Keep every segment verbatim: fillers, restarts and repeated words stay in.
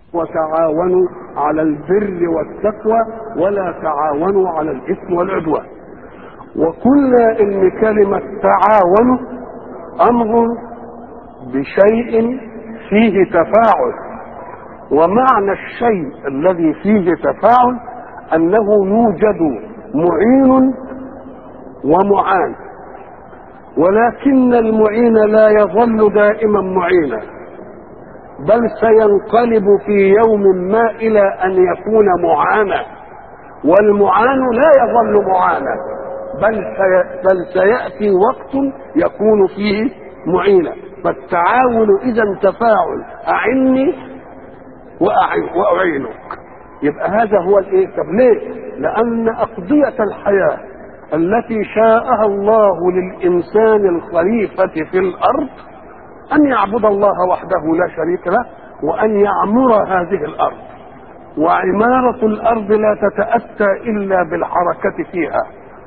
وتعاونوا على البر والتقوى ولا تعاونوا على الإثم والعدوان. وقلنا إن كلمة تعاون أمر بشيء فيه تفاعل، ومعنى الشيء الذي فيه تفاعل أنه يوجد معين ومعان، ولكن المعين لا يظل دائما معينا، بل سينقلب في يوم ما إلى أن يكون معانا، والمعان لا يظل معانا، بل, سي... بل سيأتي وقت يكون فيه معينا. فالتعاون إذا تفاعل، أعني وأعينك. يبقى هذا هو الإيه؟ طب ليه؟ لأن أقضية الحياة التي شاءها الله للإنسان الخليفة في الأرض أن يعبد الله وحده لا شريك له، وأن يعمر هذه الأرض. وعمارة الأرض لا تتأتى إلا بالحركة فيها،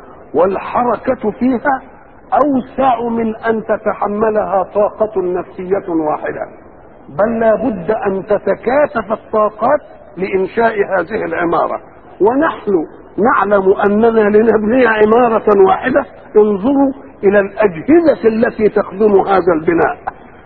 والحركة فيها أوسع من أن تتحملها طاقة نفسية واحدة، بل لا بد أن تتكاتف الطاقات لإنشاء هذه العمارة. ونحن نعلم أننا لنبني عمارة واحدة انظروا إلى الأجهزة التي تخدم هذا البناء.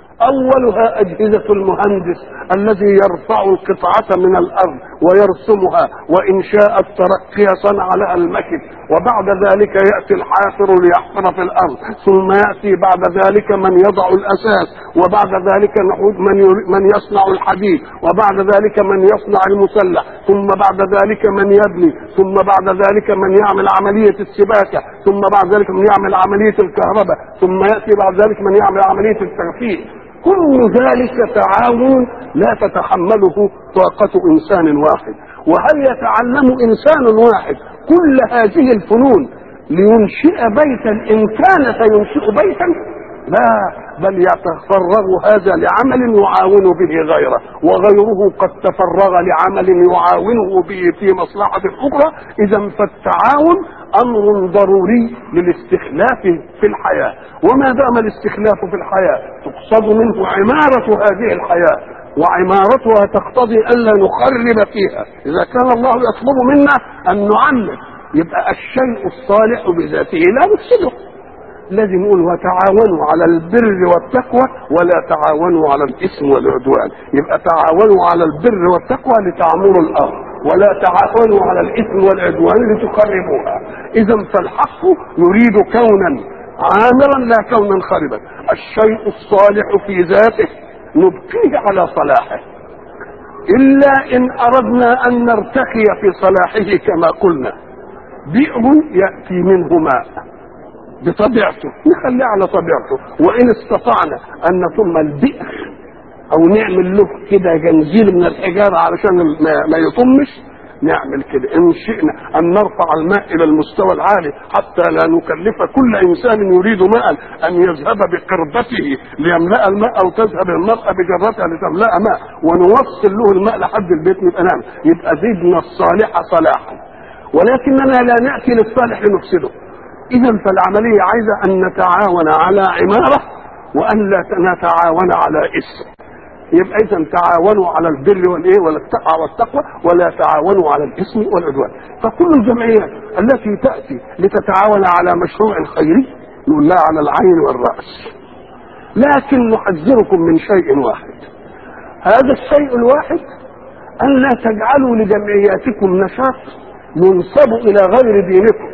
أولها أجهزة المهندس الذي يرفع القطعة من الأرض ويرسمها، وإنشاء الترقي صنع لها المكن، وبعد ذلك يأتي الحافر ليحفر في الأرض، ثم يأتي بعد ذلك من يضع الأساس، وبعد ذلك من من يصنع الحديد، وبعد ذلك من يصنع المسلح، ثم بعد ذلك من يبني، ثم بعد ذلك من يعمل عملية السباكة، ثم بعد ذلك من يعمل عملية الكهرباء، ثم يأتي بعد ذلك من يعمل عملية الترفيه. كل ذلك تعاون لا تتحمله طاقة إنسان واحد. وهل يتعلم إنسان واحد كل هذه الفنون لينشئ بيتا إن كان سينشئ بيتا؟ لا، بل يتفرغ هذا لعمل يعاون به غيره، وغيره قد تفرغ لعمل يعاونه به في مصلحة أخرى. إذا فالتعاون أمر ضروري للاستخلاف في الحياة. وما دام الاستخلاف في الحياة تقصد منه عمارة هذه الحياة، وعمارتها تقتضي ألا نخرب فيها. إذا كان الله يطلب منا أن نعمر، يبقى الشيء الصالح بذاته لا نفسده. لازم نقول وتعاونوا على البر والتقوى ولا تعاونوا على الإثم والعدوان. يبقى تعاونوا على البر والتقوى لتعمروا الأرض، ولا تعاونوا على الإثم والعدوان لتخربوها. إذا فالحق يريد كونا عامرا لا كونا خربا. الشيء الصالح في ذاته نبقيه على صلاحه، إلا إن أردنا أن نرتقي في صلاحه كما قلنا. بئر يأتي منه ماء بطبيعته، نخليه على طبيعته. وإن استطعنا أن نطم البئر أو نعمل له كده جنزير من الحجارة علشان ما يطمش، نعمل كده. إن شئنا أن نرفع الماء إلى المستوى العالي حتى لا نكلف كل إنسان يريد ماء أن يذهب بقربته ليملأ الماء، أو تذهب المرأة بجرتها لتملأ ماء، ونوصل له الماء لحد البيت، نبقى نعمل. يبقى زدنا الصالح صلاحا، ولكننا لا نأتي للصالح لنفسده. إذا فالعملية عايزة أن نتعاون على عمارة، وأن لا نتعاون على إثم. يبقى إذا تعاونوا على البر والإيه والتقوى ولا تعاونوا على الإثم والعدوان. فكل الجمعيات التي تأتي لتتعاون على مشروع خيري نقول لها على العين والرأس، لكن نحذركم من شيء واحد. هذا الشيء الواحد أن لا تجعلوا لجمعياتكم نشاط ينسب إلى غير دينكم،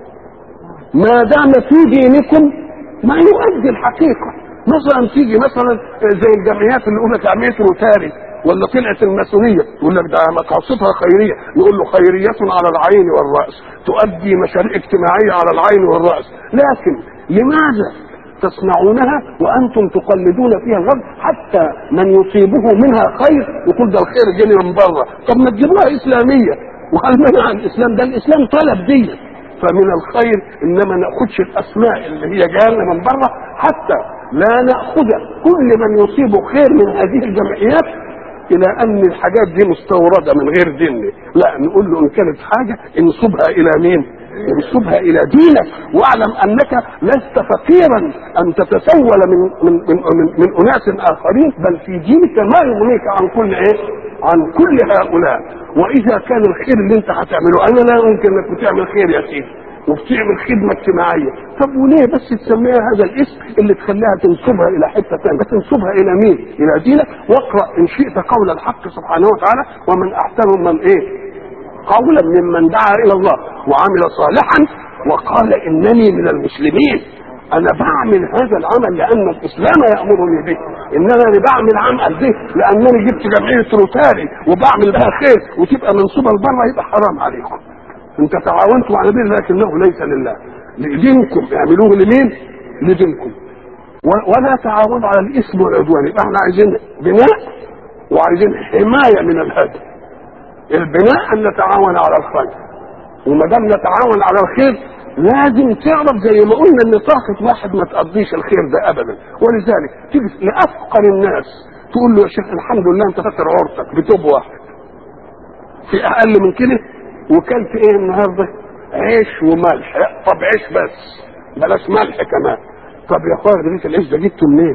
ما دام في دينكم ما يؤدي الحقيقة. مثلا تيجي مثلا زي الجمعيات اللي يقول لك جمعية روتاري ولا طلعت الماسونية، يقول لك ده مقاصدها خيرية، نقول له خيرية على العين والرأس، تؤدي مشاريع اجتماعية على العين والرأس. لكن لماذا تصنعونها وأنتم تقلدون فيها الغرب؟ حتى من يصيبه منها خير يقول ده الخير جاي من بره. طب ما تجيبوها إسلامية، وهل منع الإسلام؟ ده الإسلام طلب دي. فمن الخير إنما نأخذش الأسماء اللي هي جاية من بره، حتى لا نأخذ كل من يصيب خير من هذه الجمعيات إلى أن الحاجات دي مستوردة من غير دين. لا، نقول له إن كانت حاجة انسبها إلى مين؟ انسبها إلى دينك، واعلم أنك لست فقيرا أن تتسول من من من, من, من أناس آخرين، بل في دينك ما يغنيك عن كل إيه؟ عن كل هؤلاء. واذا كان الخير اللي انت هتعمله، انا لا يمكن انك بتعمل خير يا سيدي وبتعمل خدمه اجتماعيه، طب وليه بس تسميها هذا الاسم اللي تخليها تنسبها الى حته ثانيه؟ تنسبها الى مين؟ الى دينك. واقرا ان شئت قول الحق سبحانه وتعالى: ومن احسن من ايه؟ قولا ممن دعا الى الله وعمل صالحا وقال انني من المسلمين. انا بعمل هذا العمل لان الاسلام يامرني به، انما انا بعمل عمل به لانني جبت جمعيه روتاري وبعمل بها خير وتبقى منسوبه لبره، يبقى حرام عليكم. انت تعاونتوا على دين لكنه ليس لله، لدينكم اعملوه لمين؟ لدينكم. ولا تعاونوا على الاثم والعدوان. يبقى احنا عايزين بناء وعايزين حمايه من الهدم. البناء ان نتعاون على الخير، وما دام نتعاون على الخير لازم تعرف زي ما قلنا ان طاقه واحد ما تقضيش الخير ده ابدا. ولذلك تيجي لافقر الناس تقول له: يا شيخ الحمد لله انت فاكر عورتك بتوب واحد، في اقل من كده وكلت ايه النهارده؟ عيش وملح. طب عيش بس بلاش ملح كمان. طب يا اخويا رغيف العيش ده جبته منين؟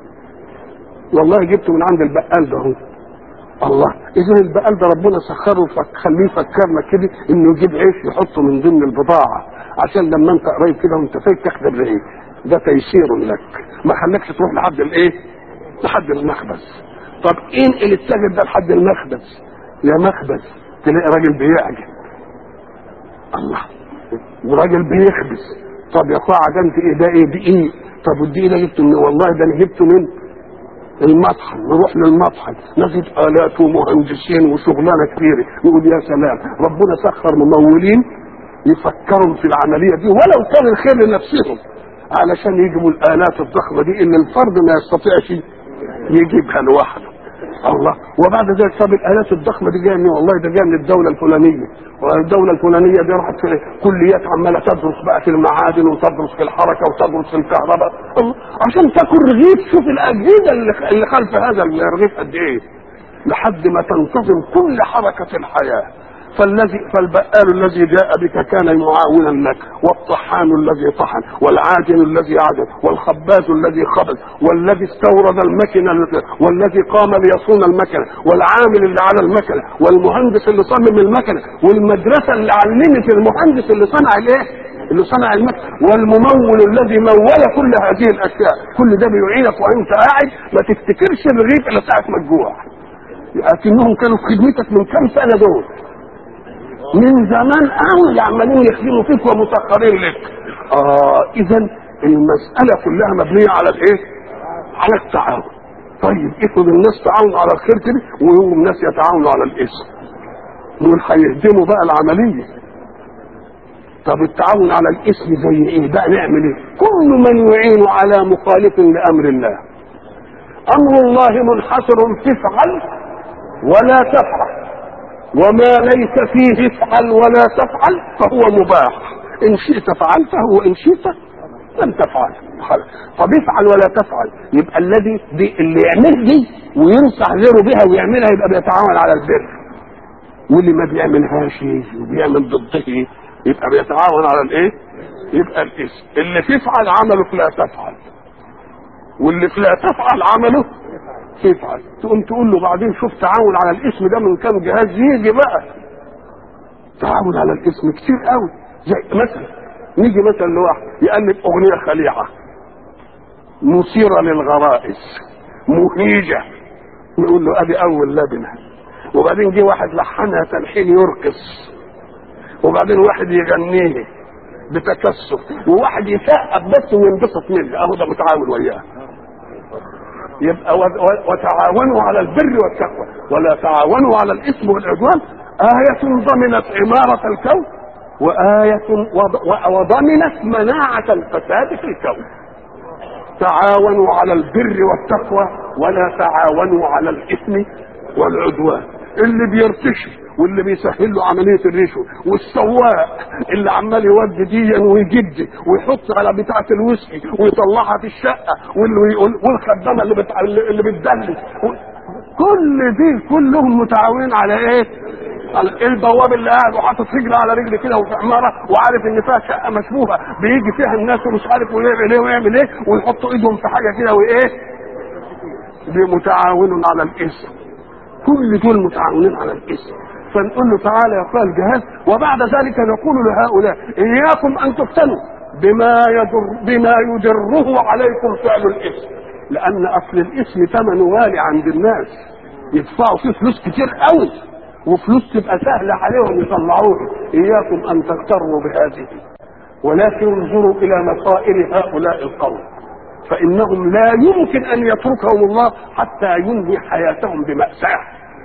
والله جبته من عند البقال ده هو. الله، اذا البقال ده ربنا سخره خليه يفكرنا كده انه يجيب عيش يحطه من ضمن البضاعه عشان لما انت قريب كده وانت فايت تاخد الرغيف ده تيسير لك، ما خلكش تروح لحد الايه؟ لحد المخبز. طب انقل التاجر ده لحد المخبز، يا مخبز تلاقي راجل بيعجن، الله، وراجل بيخبز. طب يا اخويا عجنت ايه ده؟ ايه دقيق. طب والدقيق ده جبته من؟ والله ده انا جبته من المطحن. نروح للمطحن نجد آلات ومهندسين وشغلانه كبيره، نقول يا سلام ربنا سخر ممولين يفكروا في العمليه دي ولو كان الخير لنفسهم علشان يجيبوا الآلات الضخمه دي اللي الفرد ما يستطيعش يجيبها لوحده. الله، وبعد ذلك طب الآلات الضخمه دي جايه منين؟ والله ده جايه من الدوله الفلانيه، والدوله الفلانيه دي راحت في كليات عماله تدرس بقى في المعادن وتدرس في الحركه وتدرس في الكهرباء. الله، عشان تاكل رغيف. شوف الاجهزه اللي خلف هذا الرغيف قد ايه لحد ما تنتظم كل حركه الحياه. فالذي فالبقال الذي جاء بك كان معاونا لك، والطحان الذي طحن، والعاجن الذي عجن، والخباز الذي خبز، والذي استورد المكنه، والذي قام ليصون المكنه، والعامل اللي على المكنه، والمهندس اللي صمم المكنه، والمدرسه اللي علمت المهندس اللي صنع الايه؟ اللي صنع المكنه، والممول الذي مول كل هذه الاشياء. كل ده بيعينك وانت قاعد ما تفتكرش الرغيف الا ساعه ما تجوع. لكنهم كانوا في خدمتك من كام سنه دول، من زمان قوي عمالين يخدموا فيك ومسخرين لك. اه اذا المساله كلها مبنيه على الايه؟ على التعاون. طيب افرض الناس تعاونوا على الخير كده ويوم الناس يتعاونوا على الاثم، دول هيهدموا بقى العمليه. طب التعاون على الاثم زي ايه بقى؟ نعمل ايه؟ كل من يعين على مخالف لامر الله. امر الله منحصر في افعل ولا تفعل، وما ليس فيه افعل ولا تفعل فهو مباح. ان شئت فعلته وان شئت لم تفعل. طب افعل ولا تفعل، يبقى الذي اللي يعمل دي وينصح غيره بها ويعملها يبقى بيتعاون على البر، واللي ما بيعملهاش وبيعمل ضده يبقى بيتعاون على الايه؟ يبقى الاسم. اللي تفعل عمله فلا تفعل، واللي فلا تفعل عمله تفعل. تقوم تقول له بعدين شوف تعاون على الاسم ده من كام جهاز يجي بقى. تعاون على الاسم كتير قوي. زي مثلا نيجي مثلا لواحد يقلب اغنيه خليعه مثيره للغرائز مهيجه، نقول له ادي اول لبنه. وبعدين جه واحد لحنها تلحين يرقص، وبعدين واحد يغنيه بتكسف، وواحد يسقف بس وينبسط منه، اهو ده متعاون وياه. يبقى وتعاونوا على البر والتقوى ولا تعاونوا على الاثم والعدوان. آية ضمنت عمارة الكون، وآية وضمنت مناعة الفساد في الكون. تعاونوا على البر والتقوى ولا تعاونوا على الاثم والعدوان. اللي بيرتشي واللي بيسهل له عمليه الرشوه، والسواق اللي عمال يودي ديا ويجيب دي ويحط على بتاعه الويسكي ويطلعها في الشقه، والخدامه اللي بتاع اللي بتدلس، كل دي كلهم متعاونين على ايه؟ على البواب اللي قاعد وحاطط رجل على رجل كده وفي عماره وعارف ان فيها شقه مشبوهه بيجي فيها الناس ومش عارف ويعمل ايه ويعمل ايه ويحطوا ايدهم في حاجه كده وايه؟ متعاونون على الاسم كل دول متعاونين على الاسم. فنقول له تعالى يا اخويا الجهاد، وبعد ذلك نقول لهؤلاء اياكم ان تفتنوا بما يضر بما يدره عليكم فعل الاسم، لان اصل الاسم ثمنه غالي عند الناس، يدفعوا فيه فلوس كتير قوي وفلوس تبقى سهله عليهم يطلعوها. اياكم ان تغتروا بهذه، ولكن انظروا الى مصائر هؤلاء القوم، فانهم لا يمكن ان يتركهم الله حتى ينهي حياتهم بمأساة.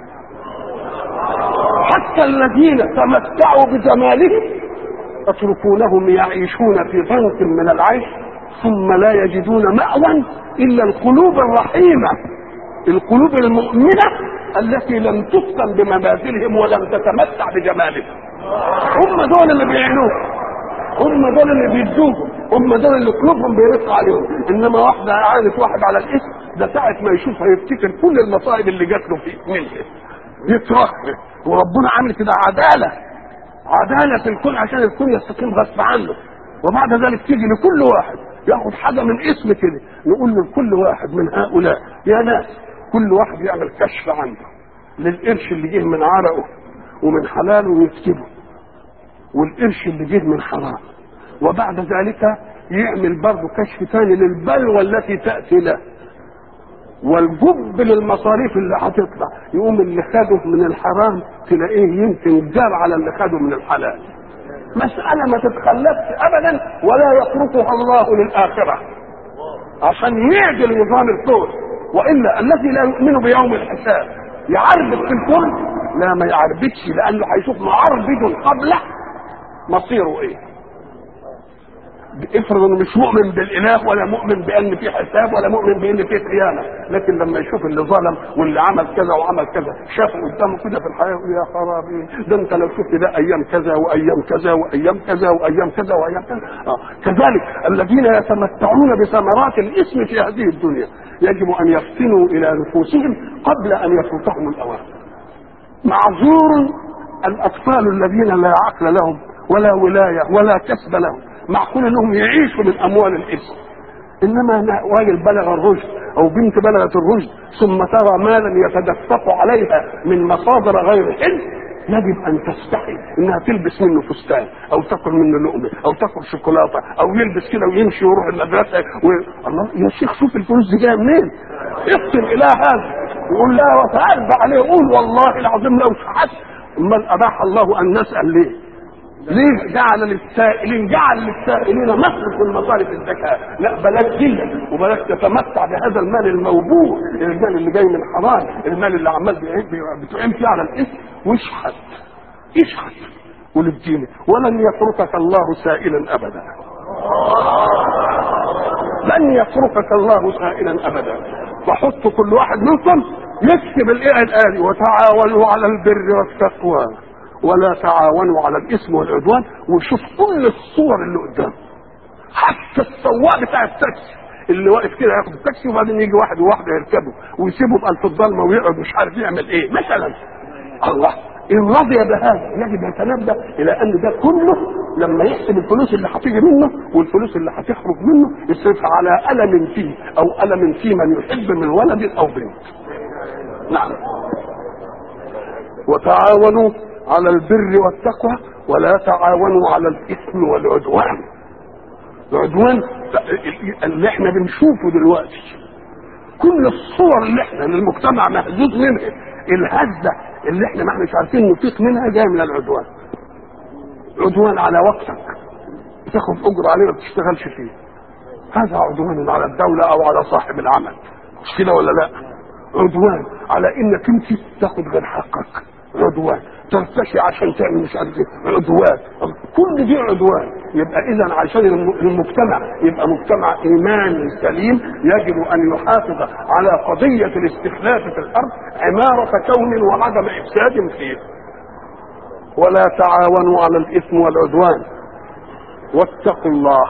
حتى الذين تمتعوا بجمالهم تتركونهم يعيشون في ضنك من العيش ثم لا يجدون مأوى الا القلوب الرحيمه، القلوب المؤمنه التي لم تفتن بمبادئهم ولم تتمتع بجمالهم. هم دول اللي بيعينوه، هم دول اللي بيدوهم، هم دول اللي قلوبهم بيرق عليهم. انما واحده عانت واحد على الاسم ده ساعه ما يشوفها يفتكر كل المصائب اللي جات له فيه منها، يترخي. وربنا عامل كده عداله، عداله في الكون عشان الكون يستقيم غصب عنه. وبعد ذلك تيجي لكل واحد ياخد حاجه من اسم كده، نقول لكل واحد من هؤلاء يا ناس كل واحد يعمل كشف عنه للقرش اللي جه من عرقه ومن حلاله ويكتبه، والقرش اللي جه من حرام. وبعد ذلك يعمل برضه كشف ثاني للبلوى التي تاتي له والجب للمصاريف اللي هتطلع. يقوم اللي خده من الحرام تلاقيه يمكن جار على اللي خده من الحلال. مسألة ما تتخلفش أبدا ولا يتركها الله للآخرة عشان يعدل نظام الكون. وإلا الذي لا يؤمن بيوم الحساب يعربد في الكون، لا ما يعربدش، لأنه هيشوف معربد قبله مصيره إيه. افرض انه مش مؤمن بالاله ولا مؤمن بان في حساب ولا مؤمن بان في قيامه، لكن لما يشوف اللي ظلم واللي عمل كذا وعمل كذا شافه قدامه كده في الحياه يقول يا خرابي، ده انت لو شفت ده ايام كذا وايام كذا وايام كذا وايام كذا وايام كذا. آه. كذلك الذين يتمتعون بثمرات الاسم في هذه الدنيا يجب ان يفتنوا الى نفوسهم قبل ان يفوتهم الاوان. معذور الاطفال الذين لا عقل لهم ولا ولايه ولا كسب لهم، معقول انهم يعيشوا من اموال الاسم. انما راجل بلغ الرشد او بنت بلغت الرشد ثم ترى مالا يتدفق عليها من مصادر غير حل، يجب ان تستحي انها تلبس منه فستان او تاكل منه لقمه او تاكل شوكولاته او يلبس كده ويمشي ويروح المدرسه و... الله يا شيخ شوف الفلوس دي جايه منين؟ اقسم الى هذا وقول لها وتعالى عليه قول والله العظيم لو شحت. امال اباح الله ان نسال ليه؟ ليه جعل للسائلين جعل للسائلين مصرف من مصارف الزكاه؟ لا بلاش جلد وبلاش تتمتع بهذا المال الموبوء، المال اللي جاي من حرام، المال اللي عمال بتعين فيه على الاسم، واشحت اشحت وللدين. ولن يتركك الله سائلا ابدا، لن يتركك الله سائلا ابدا. فحط كل واحد منكم يكتب الايه الآية وتعاونوا على البر والتقوى ولا تعاونوا على الاثم والعدوان، وشوف كل الصور اللي قدام، حتى السواق بتاع التاكسي اللي واقف كده ياخد التاكسي وبعدين يجي واحد وواحده يركبه ويسيبه بقى في الضلمه ويقعد مش عارف يعمل ايه مثلا. الله ان رضي بهذا يجب ان يتنبه الى ان ده كله لما يحسب الفلوس اللي هتيجي منه والفلوس اللي هتخرج منه يصرفها على الم فيه او الم في من يحب من ولد او بنت. نعم. وتعاونوا على البر والتقوى ولا تعاونوا على الاثم والعدوان. العدوان اللي احنا بنشوفه دلوقتي، كل الصور اللي احنا للمجتمع مهزوز منها، الهزه اللي احنا ما احناش عارفين نفيق منها جايه من العدوان. عدوان على وقتك بتاخد اجر عليه ما بتشتغلش فيه، هذا عدوان على الدوله او على صاحب العمل، مش كده ولا لا؟ عدوان على انك انت تاخد غير حقك، عدوان ترتشي عشان تعمل مش عارف ايه، عدوان. كل دي عدوان. يبقى اذا عشان المجتمع يبقى مجتمع ايماني سليم يجب ان يحافظ على قضيه الاستخلاف في الارض عماره كون وعدم افساد فيه. ولا تعاونوا على الاثم والعدوان واتقوا الله.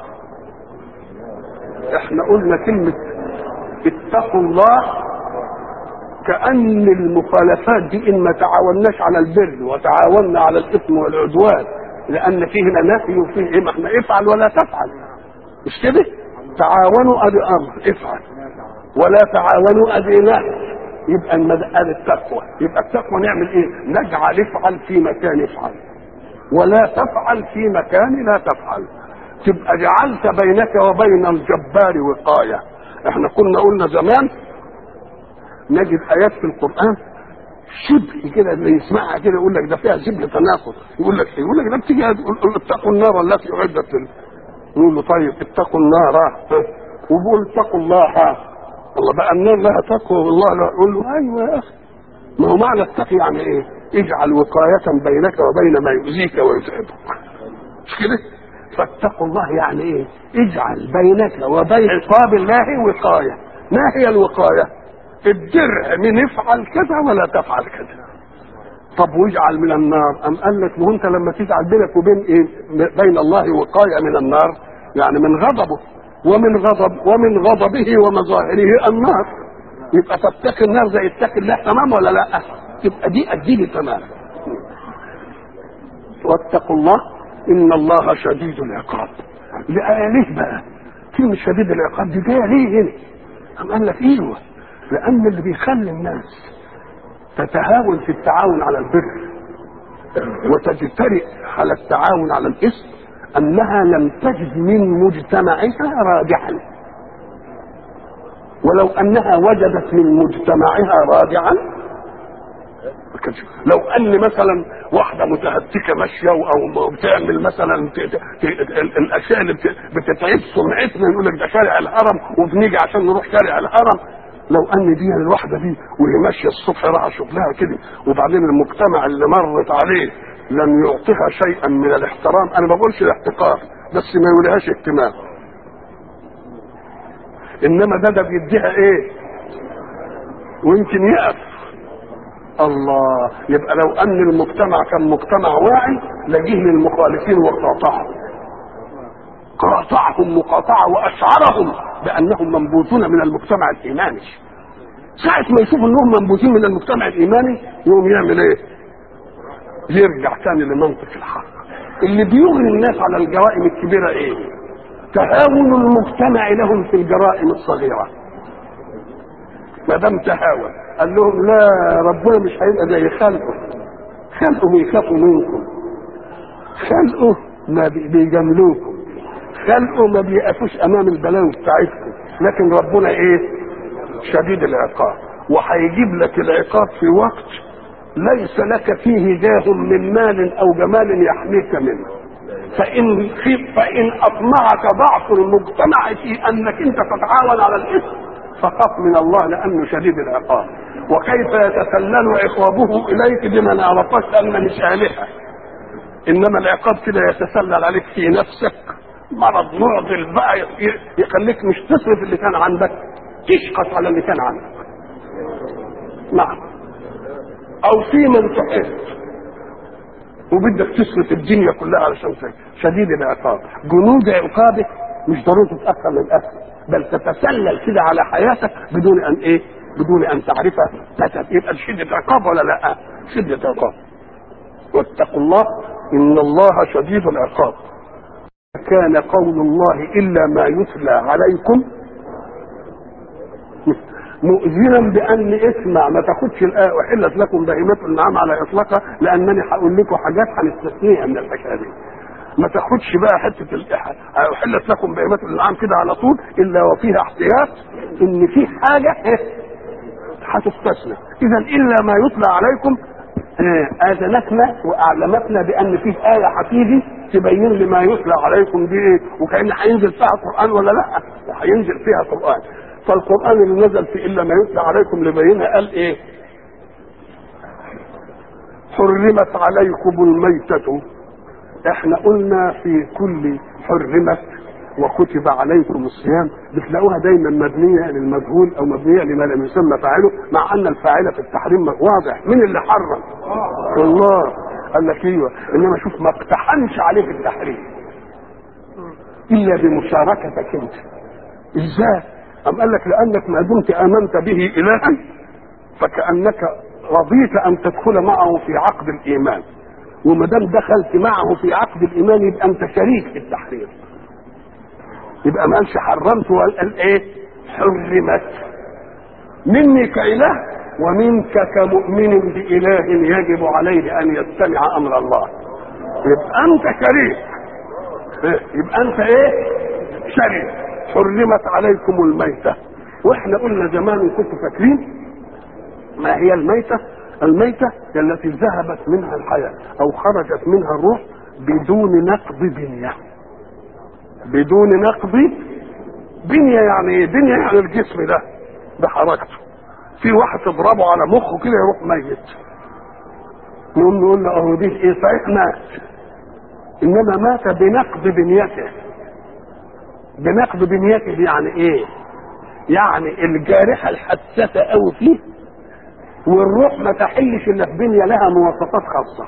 احنا قلنا كلمه اتقوا الله كأن المخالفات دي إن ما تعاوناش على البر وتعاوننا على الإثم والعدوان، لأن فيه نفي وفيه إيه، ما احنا افعل ولا تفعل، مش كده؟ تعاونوا أدي أمر افعل، ولا تعاونوا أدي نهي يبقى المدقال التقوى. يبقى التقوى نعمل ايه؟ نجعل افعل في مكان افعل، ولا تفعل في مكان لا تفعل. تبقى جعلت بينك وبين الجبار وقاية. احنا كنا قلنا زمان نجد ايات في القرآن شبه كده اللي يسمعها كده يقول لك ده فيها شبه تناقض. يقول لك يقول لك ده بتيجي اتقوا النار التي اعدت لل. يقول له طيب اتقوا النار وبقول اتقوا الله. الله بقى النار لها تقوى والله لا. يقول له ايوه يا اخي، ما هو معنى التقي يعني ايه؟ اجعل وقاية بينك وبين ما يؤذيك ويتعبك، مش كده؟ فاتقوا الله يعني ايه؟ اجعل بينك وبين عقاب الله وقاية. ما هي الوقاية؟ الدرع من افعل كذا ولا تفعل كذا. طب واجعل من النار، ام قال لك ما هو انت لما تجعل بينك وبين ايه؟ بين الله وقاية من النار يعني من غضبه، ومن غضب ومن غضبه ومظاهره النار. يبقى تتقي النار زي اتقي الله، تمام ولا لا؟ تبقى دي اديني تمام. واتقوا الله ان الله شديد العقاب. ليه بقى كلمة شديد العقاب دي جايه ليه هنا؟ ام قال لك ايوه، لان اللي بيخلي الناس تتهاون في التعاون على البر وتجترئ على التعاون على الاثم انها لم تجد من مجتمعها رادعا، ولو انها وجدت من مجتمعها رادعا لو ان مثلا واحده متهتكه ماشيه او بتعمل مثلا الاشياء اللي بتتعب سمعتنا، يقول لك ده شارع الهرم وبنيجي عشان نروح شارع الهرم، لو ان دي الواحده دي وهي ماشيه الصبح راح شغلها كده وبعدين المجتمع اللي مرت عليه لم يعطيها شيئا من الاحترام، انا ما بقولش الاحتقار بس ما يوليهاش اهتمام، انما ده ده بيديها ايه ويمكن يقف. الله، يبقى لو ان المجتمع كان مجتمع واعي لجيه للمخالفين وقاطعهم، قاطعهم مقاطعه واشعرهم بانهم منبوذون من المجتمع الايماني. ساعه ما يشوف انهم منبوذين من المجتمع الايماني يقوم يعمل ايه؟ يرجع تاني لمنطق الحق. اللي بيغني الناس على الجرائم الكبيره ايه؟ تهاون المجتمع لهم في الجرائم الصغيره. ما دام تهاون قال لهم لا، ربنا مش هيبقى زي خلقه، خلقه بيخافوا منكم، خلقه ما بيجاملوكم، خلقه ما بيقفوش امام البلاوي بتاعتكم، لكن ربنا ايه؟ شديد العقاب، وهيجيب لك العقاب في وقت ليس لك فيه جاه من مال او جمال يحميك منه. فان فان اطمعك ضعف المجتمع في انك انت تتعاون على الاثم فخاف من الله لانه شديد العقاب. وكيف يتسلل عقابه اليك بما ما عرفت ان مش الهه، انما العقاب كده يتسلل عليك في نفسك مرض معضل بقى يخليك مش تصرف اللي كان عندك، تشقص على اللي كان عندك. نعم، او في من تحب وبدك تصرف الدنيا كلها علشان شديد العقاب. جنود عقابه مش ضروري تتاخر للاخر، بل تتسلل كده على حياتك بدون ان ايه؟ بدون ان تعرفها. يبقى شده عقاب ولا لا؟ شده عقاب. واتقوا الله ان الله شديد العقاب. كان قول الله الا ما يتلى عليكم مؤذنا بان اسمع ما تاخدش الايه احلت لكم بهيمه الانعام على اطلاقها، لانني هقول لكم حاجات هنستثنيها من الحكايه دي. ما تاخدش بقى حته الاحلت احلت لكم بهيمه الانعام كده على طول الا وفيها احتياط ان في حاجه هتستثنى. اذا الا ما يتلى عليكم اذنتنا واعلمتنا بان في ايه هتيجي تبين لما يتلى عليكم دي ايه، وكان هينزل فيها قران ولا لا؟ هينزل فيها قران. فالقران اللي نزل في الا ما يتلى عليكم لبينها قال ايه؟ حرمت عليكم الميتة. احنا قلنا في كل حرمت وكتب عليكم الصيام بتلاقوها دايما مبنيه للمجهول او مبنيه لما لم يسمى فاعله، مع ان الفاعل في التحريم واضح. مين اللي حرم؟ الله. قال لك ايوه، انما شوف ما اقتحمش عليه التحريم الا بمشاركتك انت. ازاي؟ ام قال لك لانك ما دمت امنت به الها فكانك رضيت ان تدخل معه في عقد الايمان، وما دام دخلت معه في عقد الايمان يبقى انت شريك في التحريم. يبقى ما قالش حرمت وقال ايه؟ حرمت مني كاله ومنك كمؤمن بإله يجب عليه أن يستمع أمر الله. يبقى أنت شريك، يبقى أنت إيه؟ شريك. حرمت عليكم الميتة، وإحنا قلنا زمان كنتوا فاكرين ما هي الميتة؟ الميتة التي ذهبت منها الحياة أو خرجت منها الروح بدون نقض بنية. بدون نقض بنية يعني ايه؟ بنية يعني الجسم ده بحركته. في واحد تضربه على مخه كده يروح ميت، نقوم نقول له اهو دي ايه؟ صحيح مات، انما مات بنقض بنيته. بنقض بنيته يعني ايه؟ يعني الجارحة الحساسة قوي فيه والروح ما تحلش الا في بنية لها مواصفات خاصة،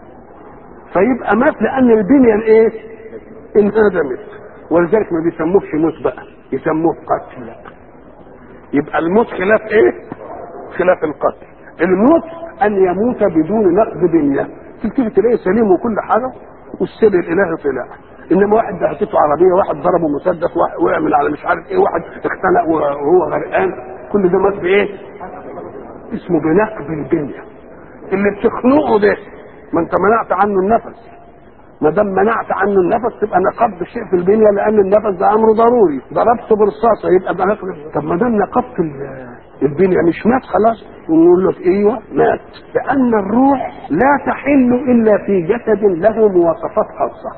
فيبقى مات لان البنية الايه؟ انهدمت. ولذلك ما بيسموهش موت بقى، يسموه قتل. يبقى الموت خلاف ايه؟ خلاف القتل. الموت ان يموت بدون نقض بنية، تكتب تلاقيه سليم وكل حاجة والسر الالهي طلع. انما واحد دهته عربية، واحد ضربه مسدس، واحد وقع من على مش عارف ايه، واحد اختنق وهو غرقان، كل ده مات بايه؟ اسمه بنقض البنية. اللي بتخنقه ده ما انت منعت عنه النفس، ما دام منعت عنه النفس تبقى نقضت الشيء في البنيه، لان النفس ده امر ضروري. ضربته برصاصه يبقى ده نقض. طب ما دام نقضت البنيه مش مات خلاص؟ ونقول له ايوه مات، لان الروح لا تحل الا في جسد له مواصفات خاصه.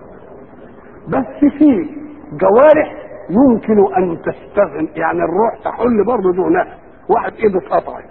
بس في جوارح يمكن ان تستغل، يعني الروح تحل برضه دونها. واحد ايده اتقطعت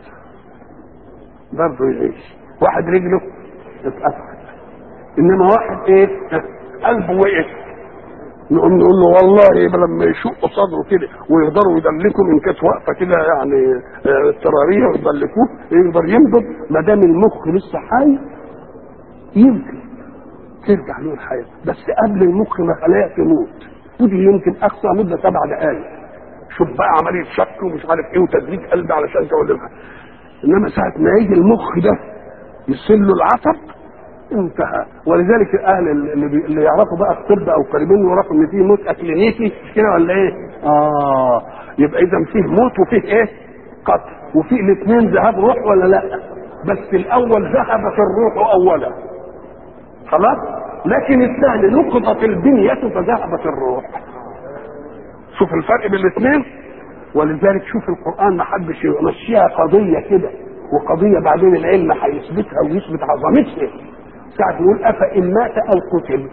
برضه يعيش، واحد رجله اتقطعت، انما واحد ايه؟ قلبه وقف، نقوم نقول له والله لما يشق صدره كده ويقدروا يدلكوا من كانت واقفه كده يعني اضطراريه ويدلكوه يقدر ينبض، ما دام المخ لسه حي يمكن ترجع له الحياه، بس قبل المخ ما خلايا تموت، ودي يمكن اقصى مده سبع دقائق. شوف بقى عمليه شك ومش عارف ايه وتدريج قلب علشان تولدها. انما ساعه ما يجي المخ ده يصل له العصب انتهى. ولذلك اهل اللي, بي... اللي يعرفوا بقى الطب او قريبين يعرفوا ان فيه موت اكلينيكي، مش كده ولا ايه؟ اه يبقى اذا فيه موت وفيه ايه؟ قتل، وفيه الاثنين ذهاب روح ولا لا؟ بس الاول ذهبت الروح اولا خلاص، لكن الثاني نقضت البنية فذهبت الروح. شوف الفرق بين الاثنين. ولذلك شوف القرآن ما حدش يمشيها قضية كده وقضية بعدين العلم هيثبتها ويثبت عظمتها. ساعة يقول أفإن مات أو قتل،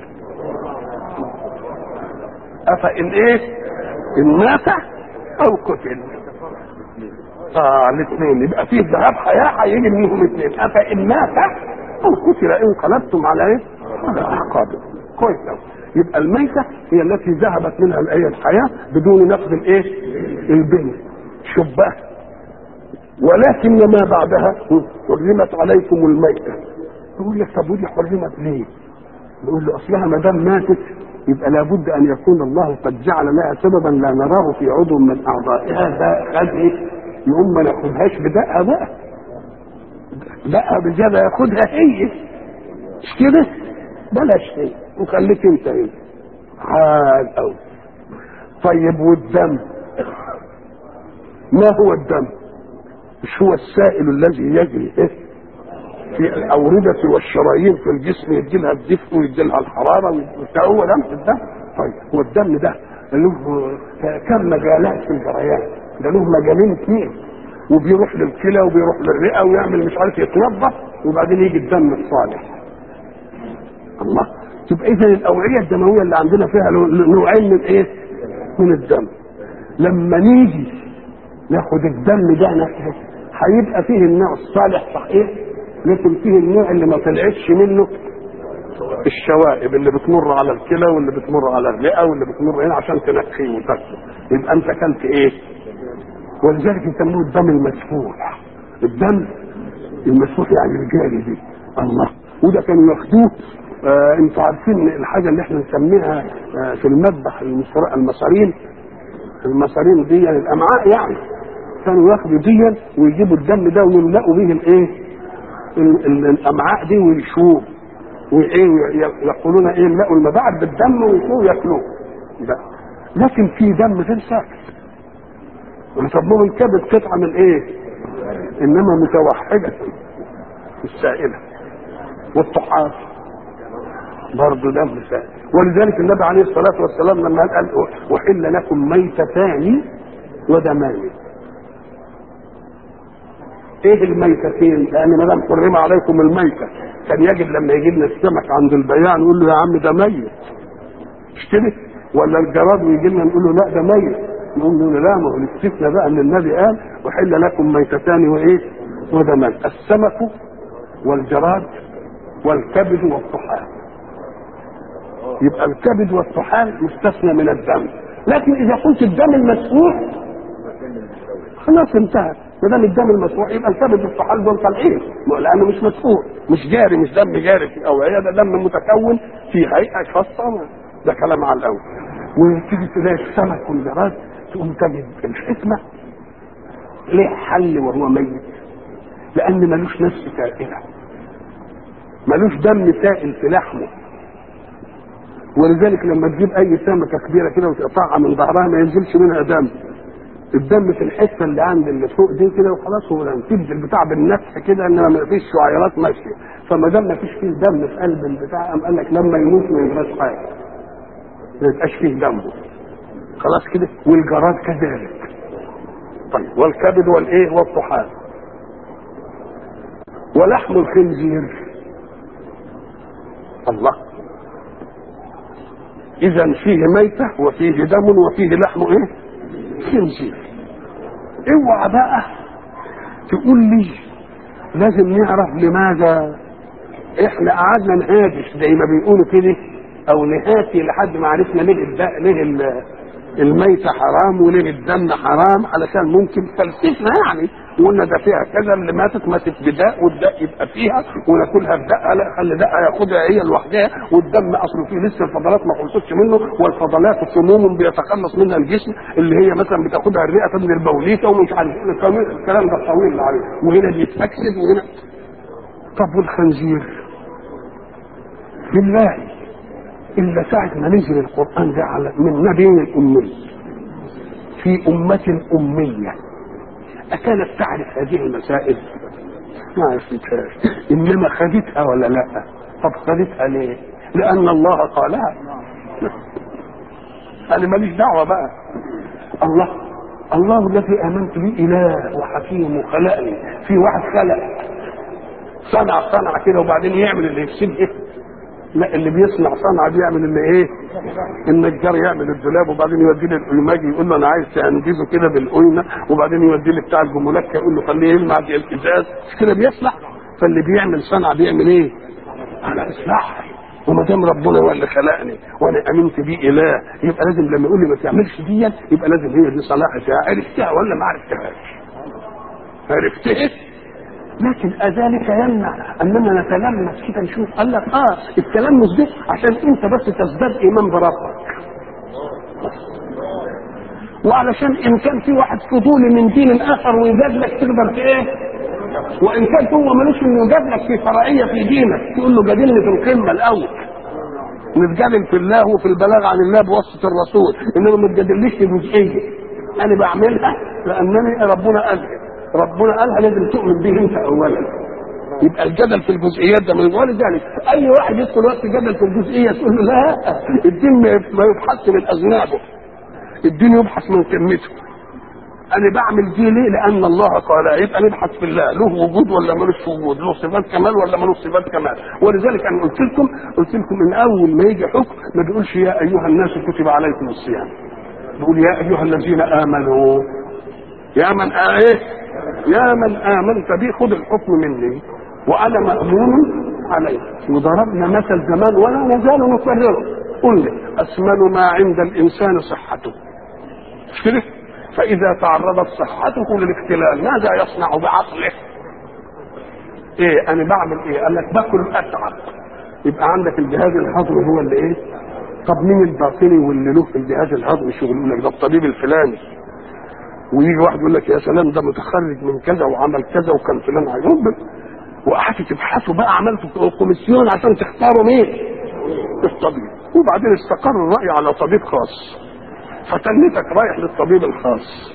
أفإن إيه؟ إن مات أو قتل. آه الاثنين يبقى فيه ذهاب حياة هيجي منهم اثنين. أفإن مات أو قتل انقلبتم على إيه؟ على أعقابكم. كويس. يبقى الميتة هي التي ذهبت منها الآية الحياة بدون نقض الإيه؟ البنية. شوف بقى، ولكن ما بعدها حرمت عليكم الميتة. يقول لك طب ودي حرمت ليه؟ نقول له اصلها ما دام ماتت يبقى لابد ان يكون الله قد جعل لها سببا لا نراه في عضو من اعضائها. ده خد ايه؟ يقوم ما ناخدهاش بدقها بقى، دقها بزياده ياخدها هي، مش كده؟ بلاش هي وخليك انت هي حال قوي. طيب والدم؟ ما هو الدم؟ مش هو السائل الذي يجري إيه؟ في الأوردة والشرايين في الجسم، يدي لها الدفء ويدي لها الحرارة، هو ده الدم. طيب هو الدم ده له كم مجالات في الجريان؟ ده له مجالين اثنين، وبيروح للكلى وبيروح للرئة ويعمل مش عارف يتوضا وبعدين يجي الدم الصالح. الله، تبقى إذا الأوعية الدموية اللي عندنا فيها نوعين من إيه؟ من الدم. لما نيجي ناخد الدم ده نفسه هيبقى فيه النوع الصالح صحيح، لكن فيه النوع اللي ما طلعتش منه الشوائب اللي بتمر على الكلى واللي بتمر على الرئه واللي بتمر هنا عشان تنقيه وتاكله. يبقى انت اكلت ايه؟ ولذلك يسموه الدم المسفوح. الدم المسفوح يعني الجاري دي. الله، وده كانوا ياخدوه. آه انتوا عارفين الحاجه اللي احنا نسميها آه في المذبح المصارين، المصارين دي يعني الامعاء، يعني كانوا ياخدوا دي ويجيبوا الدم ده ويملأوا به الايه؟ الامعاء دي ويشوه وايه، يقولون ايه؟ يملأوا المباعد بالدم ويشوه ياكلوه ده. لكن في دم غير ساكت، ويسموه الكبد قطعه من ايه؟ انما متوحده السائله. والطحال برضه دم سائل. ولذلك النبي عليه الصلاه والسلام لما قال احل لكم ميتتان ودمان. ايه الميتتين؟ لان ما دام حرم عليكم الميته كان يجب لما يجي لنا السمك عند البياع نقول له يا عم ده ميت، مش كده؟ ولا الجراد ويجي لنا نقول له لا ده ميت، نقول له لا، ما هو الاستثناء بقى ان النبي قال وحل لكم ميتتان وايه؟ ودمان. السمك والجراد والكبد والطحال. يبقى الكبد والطحال مستثنى من الدم، لكن اذا قلت الدم المسفوح خلاص انتهت. ما دام الدم المسفوح يبقى الكبد والطحال دول طالعين، لانه مش مسفوح، مش جاري، مش دم جاري في الاوعيه، ده دم متكون في هيئه خاصه. ده كلام على الاول. وتيجي تلاقي السمك والجراد تقوم تجد الحكمه ليه حل وهو ميت؟ لان ملوش نفس سائله، ملوش دم سائل في لحمه. ولذلك لما تجيب اي سمكه كبيره كده وتقطعها من ظهرها ما ينزلش منها دم، الدم في الحته اللي عند اللي فوق دي كده وخلاص. هو تبدل البتاع بالنفس كده انما ما فيش شعيرات ماشيه. فما دام ما فيش فيه دم في قلب البتاع قام قال لك لما يموت ما يبقاش حاجه، ما يبقاش فيه دمه خلاص كده. والجراد كذلك. طيب والكبد والايه والطحال. ولحم الخنزير الله، اذا فيه ميته وفيه دم وفيه لحم ايه؟ خنزير. اوعى بقى تقول لي لازم نعرف لماذا احنا قعدنا نهاجس زي ما بيقولوا كده او نهاتي لحد ما عرفنا ليه ليه الميتة حرام وليه الدم حرام، علشان ممكن فلسفنا يعني وقلنا ده فيها كذا، اللي ماتت ماتت بداء والداء يبقى فيها وناكلها بدقه، لا خلي دقه ياخدها هي لوحدها، والدم اصله فيه لسه الفضلات ما خلصتش منه، والفضلات سموم بيتخلص منها الجسم اللي هي مثلا بتاخدها الرئه من البوليكه ومش عارف الكلام ده الطويل اللي عليه، وهنا بيتاكسد وهنا. طب والخنزير بالله إلا ساعة ما نزل القرآن ده على من نبي الأمي في أمة أمية أكانت تعرف هذه المسائل؟ ما عرفتهاش، إنما خدتها ولا لا؟ طب خدتها ليه؟ لأن الله قالها. أنا ماليش دعوة بقى. الله الله الذي آمنت به إله وحكيم وخلقني. في واحد خلق صنع صنع كده وبعدين يعمل اللي يفسده. لا، اللي بيصنع صنعه بيعمل اللي ايه؟ النجار يعمل الدولاب وبعدين يوديه للقيماجي يقول له انا عايز تنجزه كده بالقيمه، وبعدين يوديه لبتاع الجمولات يقول له خليه يلمع دي الازاز كده بيصلح. فاللي بيعمل صنعه بيعمل ايه؟ على اصلاح. وما دام ربنا هو اللي خلقني وانا امنت بيه اله، يبقى لازم لما يقول لي ما تعملش دي يبقى لازم هي دي صلاحتها. عرفتها ولا ما عرفتهاش؟ عرفتها. لكن أذلك يمنع أننا نتلمس كده نشوف. قال لك آه التلمس ده عشان أنت بس تزداد إيمان بربك، وعلشان إن كان في واحد فضولي من دين آخر ويجادلك تقدر في إيه؟ وإن كان هو ملوش إنه يجادلك في فرعية في دينك تقول له جادلني في القمة الأول. نتجادل في الله وفي البلاغ عن الله بواسطة الرسول، إنما ما تجادلنيش في جزئية أنا بعملها لأنني ربنا قالها. ربنا قالها لازم تؤمن به انت اولا. يبقى الجدل في الجزئيات ده من ولذلك اي واحد يدخل وقت جدل في الجزئيه تقول له لا، الدين ما يبحث من اذنابه، الدين يبحث من كلمته. انا بعمل دي ليه؟ لان الله قال. يبقى نبحث في الله له وجود ولا ملوش وجود، له صفات كمال ولا ملوش صفات كمال. ولذلك انا قلت لكم قلت لكم ان اول ما يجي حكم ما بيقولش يا ايها الناس كتب عليكم الصيام، بيقول يا ايها الذين امنوا. يا من ايه؟ يا من آمنت بي خذ الحكم مني وأنا مأمون عليه. وضربنا مثل زمان ولا نزال نكرره، قلنا أثمن ما عند الإنسان صحته، مش كده؟ فإذا تعرضت صحته للاختلال ماذا يصنع بعقله؟ إيه أنا بعمل إيه؟ قال لك باكل أتعب. يبقى عندك الجهاز الهضمي هو اللي إيه؟ طب مين الباطني واللي له في الجهاز الهضمي شغل؟ يقول لك ده الطبيب الفلاني. ويجي واحد يقول لك يا سلام ده متخرج من كذا وعمل كذا وكان فلان هيرد، وقعدت تبحثوا بقى عملتوا كوميسيون عشان تختاروا مين؟ الطبيب. وبعدين استقر الرأي على طبيب خاص، فتنتك رايح للطبيب الخاص.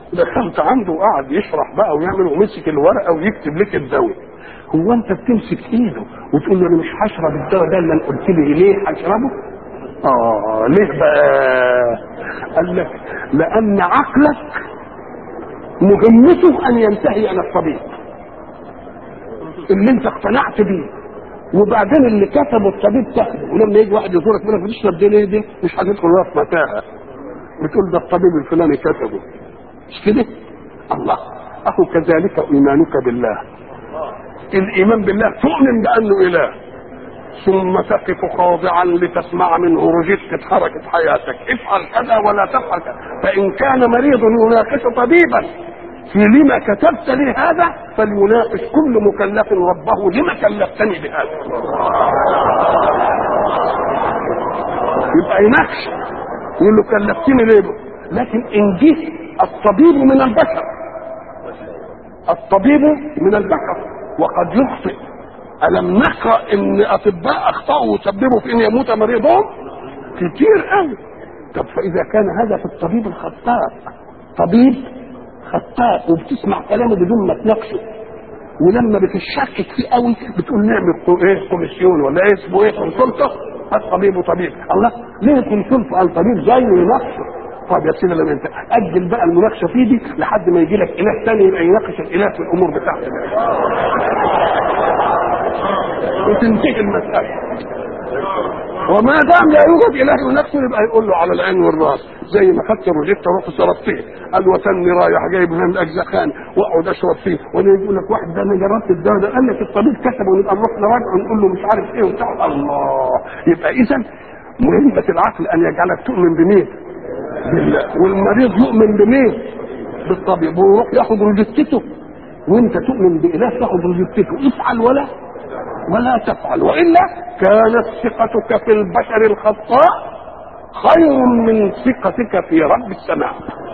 دخلت عنده وقعد يشرح بقى ويعمل ومسك الورقه ويكتب لك الدواء. هو انت بتمسك ايده وتقول له انا مش هشرب الدواء ده اللي قلت لي ليه هشربه؟ اه ليه بقى؟ قال لك لان عقلك مهمته ان ينتهي الى الطبيب اللي انت اقتنعت بيه، وبعدين اللي كتبه الطبيب تاخده، ولما يجي واحد يزورك يقول لك بتشرب دي ليه دي؟ مش هتدخل وقت متاهه، بتقول ده الطبيب الفلاني كتبه، مش كده؟ الله. اهو كذلك ايمانك بالله. الايمان بالله تؤمن بانه اله، ثم تقف خاضعا لتسمع منه رجتك حركه حياتك، افعل كذا ولا تفعل كذا. فان كان مريض يناقش طبيبا في لما كتبت لي هذا فليناقش كل مكلف ربه لما كلفتني بهذا. يبقى يناقش يقول له كلفتني ليه. لكن ان جه الطبيب من البشر، الطبيب من البشر وقد يخطئ. ألم نقرأ ان اطباء اخطأوا وسببوا في ان يموت مريضهم كتير قوي. طب فاذا كان هذا في الطبيب الخطاء، طبيب خطاء وبتسمع كلامه بدون ما تناقشه، ولما بتشكك فيه قوي بتقول نعمل ايه كوميسيون ولا ايه اسمه ايه كونسلته، الطبيب وطبيب. الله ليه كونسلته على الطبيب زيه يناقشه؟ طب يا سيدي لما انت اجل بقى المناقشه فيه دي لحد ما يجي لك اله ثاني يبقى يناقش الاله في الامور بتاعته وتنتهي المساله. وما دام لا يوجد اله يناقشه يبقى يقول له على العين والراس، زي ما خدت الروجيتا روح صرفتيه قال وتني رايح جايب من الاجزخان واقعد اشرب فيه، وانا يقول لك واحد ده انا جربت الدواء ده قال لك الطبيب كتبه ونبقى نروح نراجعه ونقول له مش عارف ايه وبتاع. الله. يبقى اذا مهمه العقل ان يجعلك تؤمن بمين؟ بالله. والمريض يؤمن بمين؟ بالطبيب، ويروح ياخد روجيتته، وانت تؤمن باله تاخد روجيتته، افعل ولا ولا تفعل، والا كانت ثقتك في البشر الخطاء خير من ثقتك في رب السماء.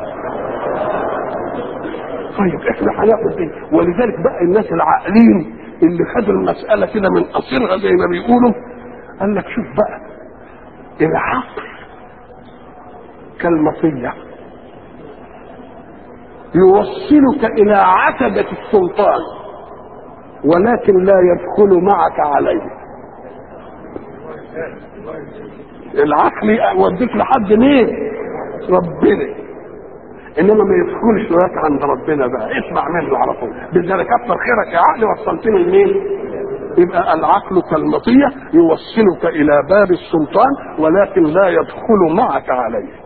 طيب احنا هناخد ايه؟ ولذلك بقى الناس العاقلين اللي خدوا المساله كده من قصرها زي ما بيقولوا قال لك شوف بقى العقل كالمطيه يوصلك الى عتبه السلطان ولكن لا يدخل معك عليه. العقل يوديك لحد مين؟ ربنا، انما ما يدخلش وياك عند ربنا بقى، اسمع منه على طول. بذلك كتر خيرك يا عقل وصلتني لمين؟ يبقى العقل كالمطيه يوصلك الى باب السلطان ولكن لا يدخل معك عليه.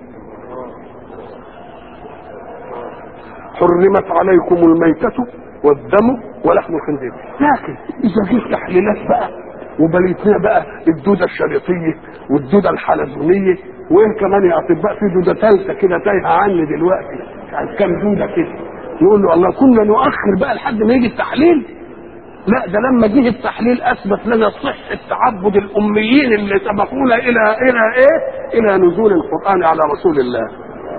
حرمت عليكم الميتة والدم ولحم الخنزير. لكن اذا جيت تحليلات بقى وبليتنا بقى الدوده الشريطيه والدوده الحلزونيه، وين كمان يا اطباء في دوده ثالثه كده تايهه عني دلوقتي، عن كام دوده كده، يقول له الله كنا نؤخر بقى لحد ما يجي التحليل. لا ده لما جه التحليل اثبت لنا صحه تعبد الاميين اللي سبقونا الى الى ايه؟ الى نزول القران على رسول الله.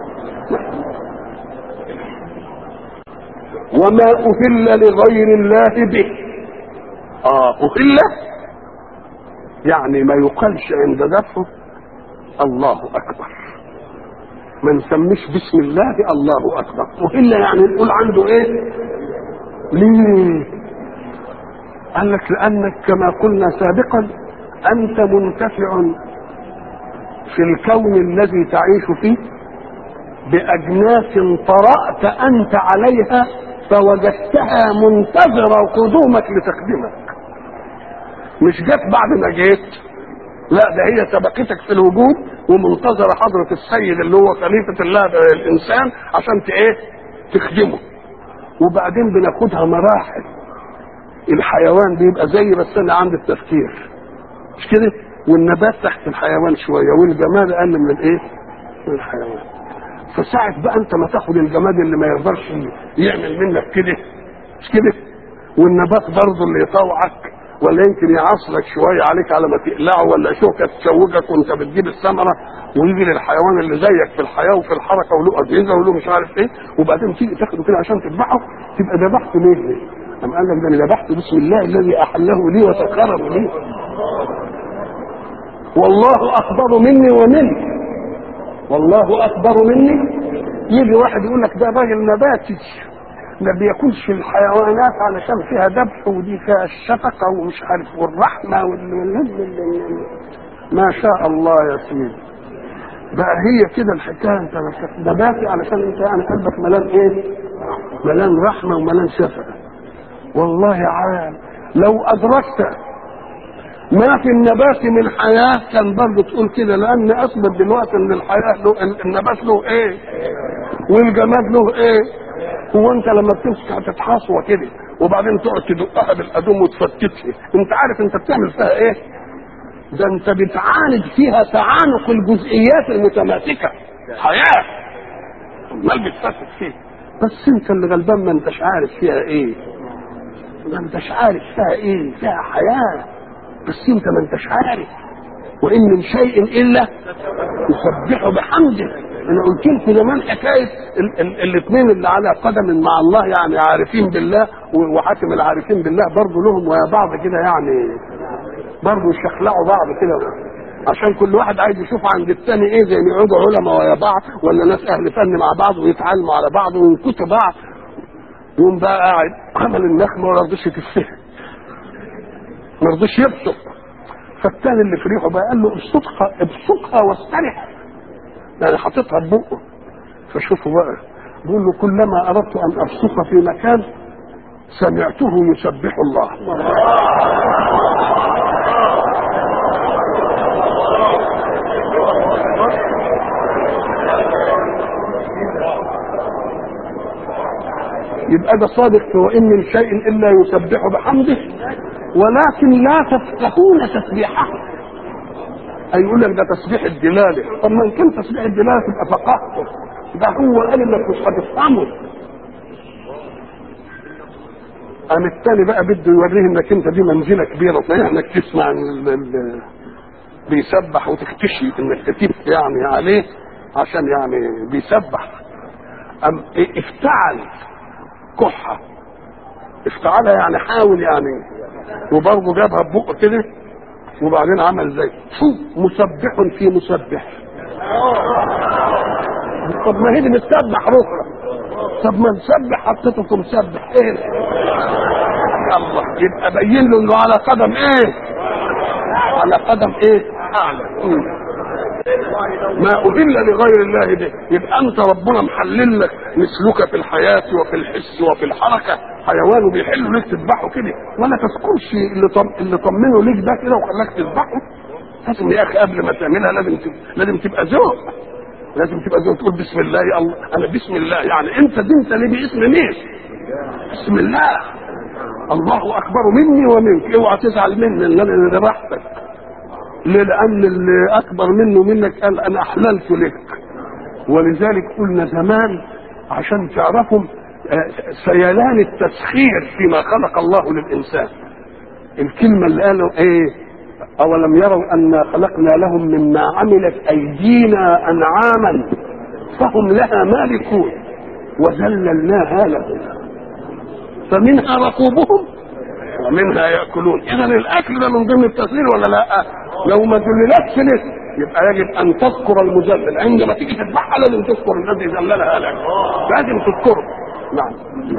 وما أهل لغير الله به. اه أهل يعني ما يقالش عند ذبحه الله اكبر، ما نسميش بسم الله الله اكبر. أهل يعني نقول عنده ايه؟ ليه؟ قال لك لانك كما قلنا سابقا انت منتفع في الكون الذي تعيش فيه باجناس طرأت انت عليها فوجدتها منتظرة قدومك لتخدمك، مش جت بعد ما جيت، لا ده هي سبقتك في الوجود ومنتظرة حضرة السيد اللي هو خليفة الله الإنسان عشان ايه؟ تخدمه. وبعدين بناخدها مراحل. الحيوان بيبقى زي بس أنا عند التفكير مش كده، والنبات تحت الحيوان شوية والجماد أقل من الايه؟ من الحيوان. فساعة بقى انت ما تاخد الجماد اللي ما يقدرش يعمل منك كده مش كده، والنبات برضه اللي يطوعك ولا يمكن يعصرك شويه عليك على ما تقلعه، ولا شوكه تشوجك وانت بتجيب الثمره، ويجي للحيوان اللي زيك في الحياه وفي الحركه وله اجهزه وله مش عارف ايه، وبعدين تيجي تاخده كده عشان تذبحه تبقى ذبحته ليه؟ أم قال لك ده انا ذبحته بسم الله الذي احله لي وسخره لي، والله اكبر مني ومنك، والله اكبر مني يجي واحد يقول لك ده راجل نباتي، ما بياكلش الحيوانات علشان فيها ذبح ودي فيها الشفقه ومش عارف والرحمه وال... ما شاء الله يا سيدي. بقى هي كده الحكايه، انت نباتي علشان انت يعني قلبك ملان ايه؟ ملان رحمه وملان شفقه. والله عال لو ادركت ما في النبات من حياه كان برضه تقول كده، لان اثبت دلوقتي ان الحياه له، النبات له ايه والجماد له ايه. هو انت لما بتمسك هتتحصوه كده وبعدين تقعد تدقها بالادوم وتفتتها، انت عارف انت بتعمل فيها ايه؟ ده انت بتعاند فيها تعانق الجزئيات المتماسكه، حياه امال بتفتت فيها. بس انت اللي غلبان ما انتش عارف فيها ايه، ما انتش عارف فيها ايه، فيها حياه بس انت ما انتش عارف. وان من شيء الا يسبح بحمده. انا قلت لكم زمان حكايه الاثنين اللي على قدم مع الله، يعني عارفين بالله وحاكم العارفين بالله برضه لهم ويا بعض كده، يعني برضه يشخلعوا بعض كده عشان كل واحد عايز يشوف عند الثاني ايه، زي ما يقعدوا علماء ويا بعض ولا ناس اهل فن مع بعض ويتعلموا على بعض وينكتوا بعض. يوم بقى قاعد عمل النخمه ولا رضيش يتفهم، ما رضيش يبصق. فالثاني اللي في ريحه بقى قال له ابصقها ابصقها واسترح، يعني حاططها ببقه. فشوفوا بقى بيقول له كلما اردت ان ابصق في مكان سمعته يسبح الله. يبقى ده صادق في وان من شيء الا يسبح بحمده ولكن لا تفقهون تسبيحه. اي يقول لك ده تسبيح الدلاله. طب ما كان تسبيح الدلاله تبقى فقهته، ده هو قال انك مش هتفهمه. قام الثاني بقى بده يوريه انك انت دي منزله كبيره، صحيح انك تسمع ال ال بيسبح وتكتشي انك تتبت يعني عليه عشان يعني بيسبح. ام افتعل كحه، افتعلها يعني حاول يعني، وبرضه جابها ببقه كده وبعدين عمل زي شوف مسبح في مسبح. طب ما هي دي بتسبح ركره، طب ما نسبح حطيته في مسبح ايه؟ الله يبقى بين له انه على قدم ايه؟ على قدم ايه؟ اعلى. ما أهل لغير الله به. يبقى انت ربنا محلل لك مثلك في الحياه وفي الحس وفي الحركه، حيوان بيحل لك تذبحه كده ولا تذكرش اللي طم... اللي طمنه ليك ده كده وخلاك تذبحه. لازم يا اخي قبل ما تعملها لازم تب... لازم تبقى ذوق، لازم تبقى ذوق تقول بسم الله يا الله. انا بسم الله يعني انت دي انت اللي باسم مين؟ بسم الله، الله اكبر مني ومنك. اوعى تزعل مني ان انا اللي ذبحتك، ليه؟ لان اللي اكبر منه منك قال انا احللت لك. ولذلك قلنا زمان عشان تعرفوا سيلان التسخير فيما خلق الله للإنسان، الكلمة اللي قالوا ايه؟ أولم يروا أن خلقنا لهم مما عملت أيدينا أنعاما فهم لها مالكون وذللناها لهم فمنها ركوبهم ومنها يأكلون. إذا الأكل ده من ضمن التسخير ولا لا؟ لو ما ذللتش لك يبقى يجب أن تذكر المذلل عندما تيجي تذبحها، لازم تذكر الذي ذللها لك، لازم تذكره. نعم.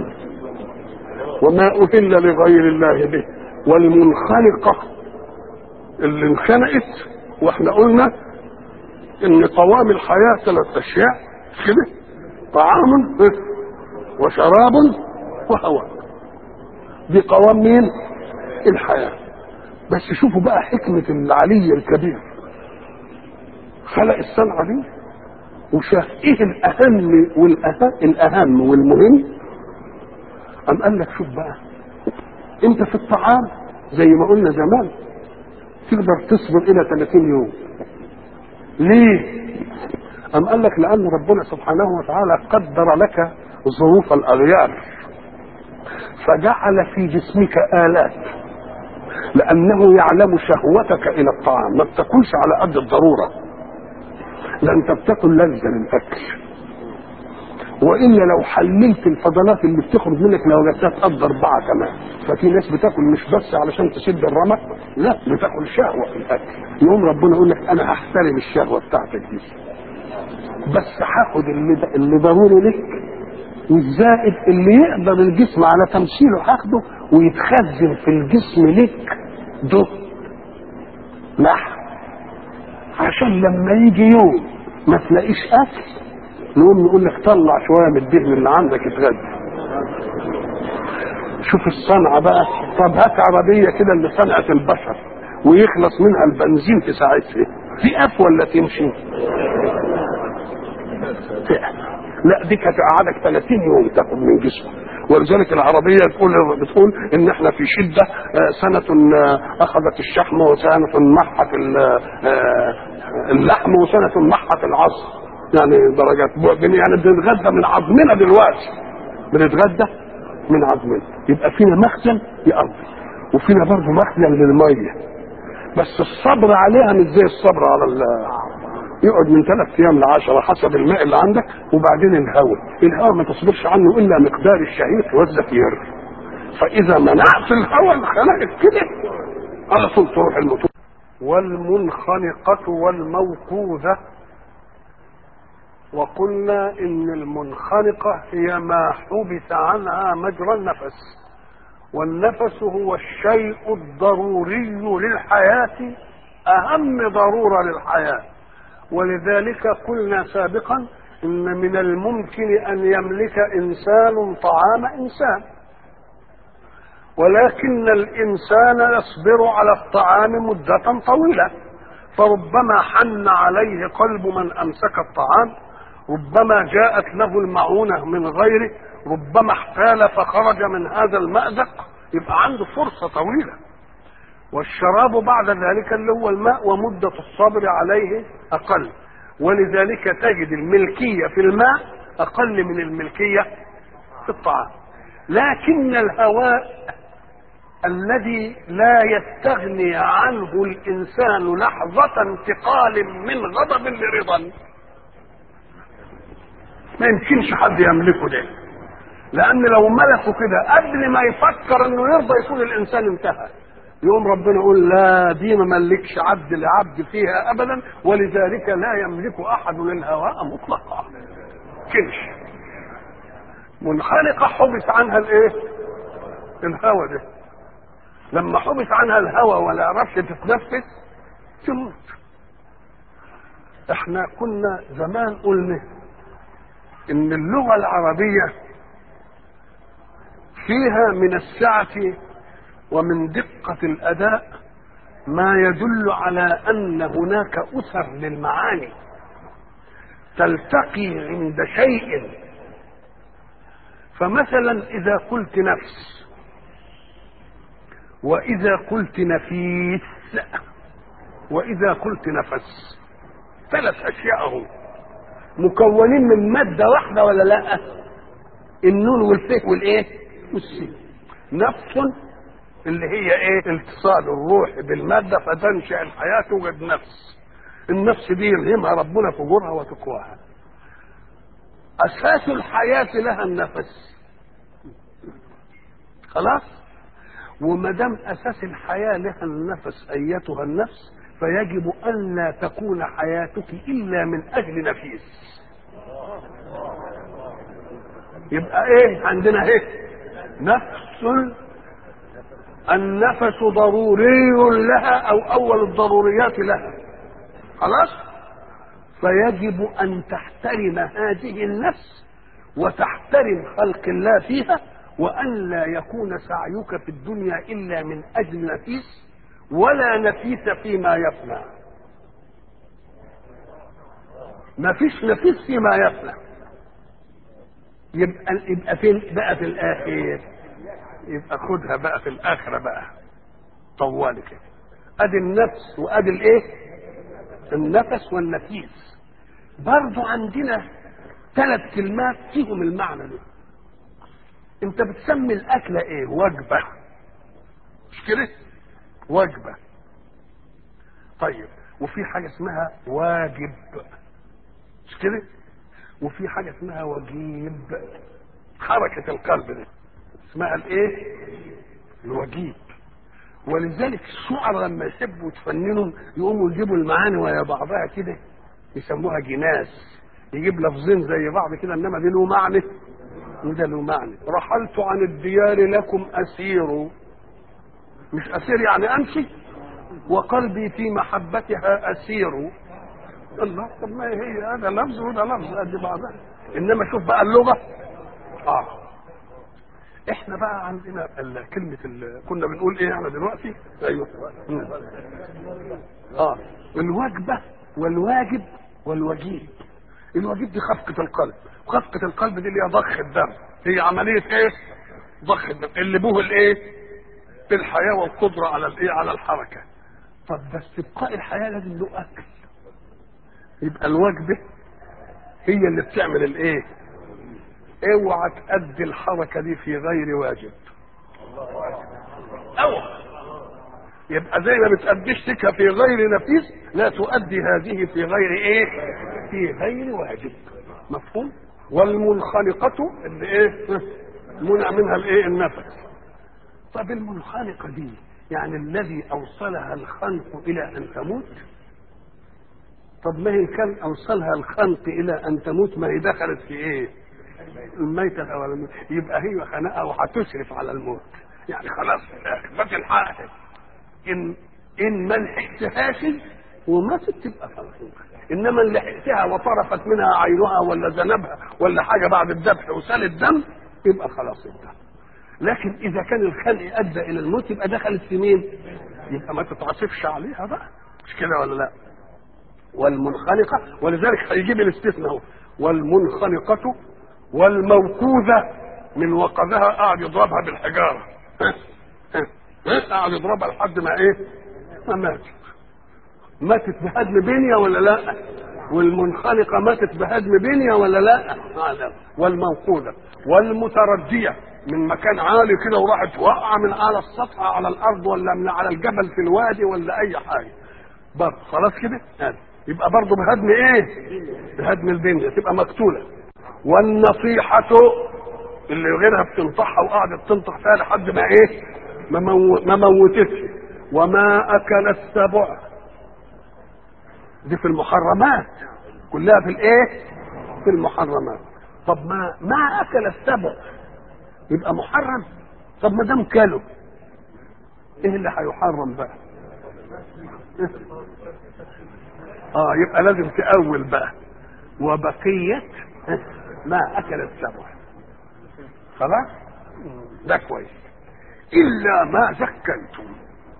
وما أهل لغير الله به. والمنخلقة اللي انخنقت، واحنا قلنا ان قوام الحياة ثلاث اشياء كده: طعام وشراب وهواء. دي قوام مين؟ الحياة. بس شوفوا بقى حكمة العلي الكبير، خلق الصنعة دي وشاف ايه الاهم والاهم الاهم والمهم. قام قال لك شوف بقى انت في الطعام زي ما قلنا زمان تقدر تصبر الى ثلاثين يوم. ليه؟ قام قال لك لان ربنا سبحانه وتعالى قدر لك ظروف الاغيار فجعل في جسمك آلات، لانه يعلم شهوتك الى الطعام، ما بتاكلش على قد الضروره، لا انت بتاكل لذة للاكل، والا لو حللت الفضلات اللي بتخرج منك لو جبتها تقدر اربعه كمان. ففي ناس بتاكل مش بس علشان تسد الرمق، لا بتاكل شهوه في الاكل. يوم ربنا يقول لك انا هحترم الشهوه بتاعتك دي، بس هاخد اللي, اللي ضروري لك، والزائد اللي يقدر الجسم على تمثيله هاخده ويتخزن في الجسم لك ده لحم، عشان لما يجي يوم ما تلاقيش اكل نقوم نقول لك طلع شويه من الدهن اللي عندك اتغدى. شوف الصنعه بقى. طب هات عربيه كده اللي صنعت البشر ويخلص منها البنزين في ساعتها، تقف ولا تمشي؟ تقف. لا دي كانت قعدك ثلاثين يوم تاخد من جسمك. ولذلك العربيه تقول بتقول ان احنا في شده سنه اخذت الشحم وسنه محت اللحم وسنه محت العظم، يعني درجات يعني بنتغذى من عظمنا دلوقتي، بنتغذى من عظمنا. يبقى فينا مخزن يقضي وفينا برضه مخزن للميه، بس الصبر عليها مش زي الصبر على يقعد من ثلاث ايام لعشرة حسب الماء اللي عندك. وبعدين الهواء الهواء ما تصبرش عنه الا مقدار الشهيق والزفير، فاذا منعت الهواء خلقت كده على طول تروح الموتور. والمنخنقة والموقوذة، وقلنا ان المنخنقة هي ما حبس عنها مجرى النفس، والنفس هو الشيء الضروري للحياة، اهم ضرورة للحياة. ولذلك قلنا سابقا ان من الممكن ان يملك انسان طعام انسان، ولكن الانسان يصبر على الطعام مدة طويلة، فربما حن عليه قلب من امسك الطعام، ربما جاءت له المعونة من غيره، ربما احتال فخرج من هذا المأزق، يبقى عنده فرصة طويلة. والشراب بعد ذلك اللي هو الماء ومدة الصبر عليه أقل، ولذلك تجد الملكية في الماء أقل من الملكية في الطعام. لكن الهواء الذي لا يستغني عنه الإنسان لحظة انتقال من غضب لرضا ما يمكنش حد يملكه ده، لأن لو ملكه كده قبل ما يفكر انه يرضى يكون الإنسان انتهى، يوم ربنا يقول لا دي ما ملكش عبد لعبد فيها ابدا، ولذلك لا يملك احد للهواء مطلقا. كنش منخنقه حبس عنها الايه؟ الهواء ده. لما حبس عنها الهواء ولا عرفش تتنفس تموت. احنا كنا زمان قلنا ان اللغه العربيه فيها من السعه ومن دقة الأداء ما يدل على أن هناك أثر للمعاني تلتقي عند شيء. فمثلا إذا قلت نفس وإذا قلت نفيس وإذا قلت نفس، ثلاث أشياء هم مكونين من مادة واحدة ولا لا؟ النون والفه والإيه والسين. نفس اللي هي ايه؟ اتصال الروح بالماده فتنشا الحياه توجد نفس. النفس دي يلهمها ربنا فجورها وتقواها. اساس الحياه لها النفس. خلاص؟ وما دام اساس الحياه لها النفس ايتها النفس، فيجب ان لا تكون حياتك الا من اجل نفيس. يبقى ايه عندنا ايه؟ نفس. النفس ضروري لها او اول الضروريات لها. خلاص؟ فيجب ان تحترم هذه النفس وتحترم خلق الله فيها، وان لا يكون سعيك في الدنيا الا من اجل نفيس، ولا نفيس فيما يفنى. ما فيش نفيس فيما يفنى. يبقى يبقى فين بقى في الاخر؟ يبقى خدها بقى في الاخره بقى طوالي كده. ادي النفس وادي الايه؟ النفس والنفيس. برضو عندنا ثلاث كلمات فيهم المعنى ده. انت بتسمي الاكله ايه؟ وجبه، مش كده؟ وجبه. طيب وفي حاجه اسمها واجب، مش كده؟ وفي حاجه اسمها وجيب، حركه القلب دي اسمها الايه؟ الوجيب. ولذلك الشعراء لما يحبوا يتفننوا يقوموا يجيبوا المعاني ويا بعضها كده يسموها جناس. يجيب لفظين زي بعض كده، انما دي له معنى وده له معنى. رحلت عن الديار لكم اسير، مش اسير يعني امشي، وقلبي في محبتها اسير. الله، طب ما هي هذا لفظ وده لفظ قد بعضها، انما شوف بقى اللغه. اه احنا بقى عندنا كلمه ال... كنا بنقول ايه احنا دلوقتي؟ ايوه مم. اه الوجبه والواجب والوجيب. الوجيب دي خفقه القلب، وخفقه القلب دي اللي هي ضخ الدم، هي عمليه ايه؟ ضخ الدم اللي به الايه؟ الحياه والقدره على الايه؟ على الحركه. طب بس ابقاء الحياه لازم له اكل، يبقى الوجبه هي اللي بتعمل الايه؟ اوعى تأدي الحركه دي في غير واجب. اوعى يبقى زي ما بتأديش سكه في غير نفيس، لا تؤدي هذه في غير ايه؟ في غير واجب. مفهوم؟ والمنخنقه اللي ايه؟ منع منها الايه؟ النفس. طب المنخنقه دي يعني الذي اوصلها الخنق الى ان تموت. طب ما هي كان اوصلها الخنق الى ان تموت، ما هي دخلت في ايه؟ الميتة الاولانية، يبقى هي خنقها وهتشرف على الموت، يعني خلاص ما تلحقها. ان ان ما لحقتهاش وماتت تبقى خلاص. انما اللي لحقتها وطرفت منها عينها ولا ذنبها ولا حاجه بعد الذبح وسال الدم، يبقى خلاص الدم. لكن اذا كان الخلق ادى الى الموت يبقى دخلت في مين؟ يبقى ما تتعصفش عليها بقى، مش كده ولا لا؟ والمنخنقه، ولذلك هيجيب الاستثناء اهو، والمنخنقه والموقوذه من وقذها، قاعد يضربها بالحجاره، ها ها ها قاعد يضربها لحد ما ايه؟ ما ماتت. ماتت بهدم بنيه ولا لا؟ والمنخنقه ماتت بهدم بنيه ولا لا؟ لا. والموقوذه والمترديه من مكان عالي كده وراحت وقع من على السطح على الارض ولا من على الجبل في الوادي ولا اي حاجه، برضه خلاص كده يبقى برضه بهدم ايه؟ بهدم البنيه، تبقى مقتوله. والنصيحه اللي غيرها بتنطحها وقعدت تنطح فيها لحد ما ايه؟ ما, مو... ما موتتش. وما اكل السبع، دي في المحرمات كلها، في الايه؟ في المحرمات. طب ما ما اكل السبع يبقى محرم؟ طب ما دام كله ايه اللي هيحرم بقى؟ اه يبقى لازم تأول بقى، وبقية ما اكل السبع. خلاص ده كويس. الا ما زكيتم.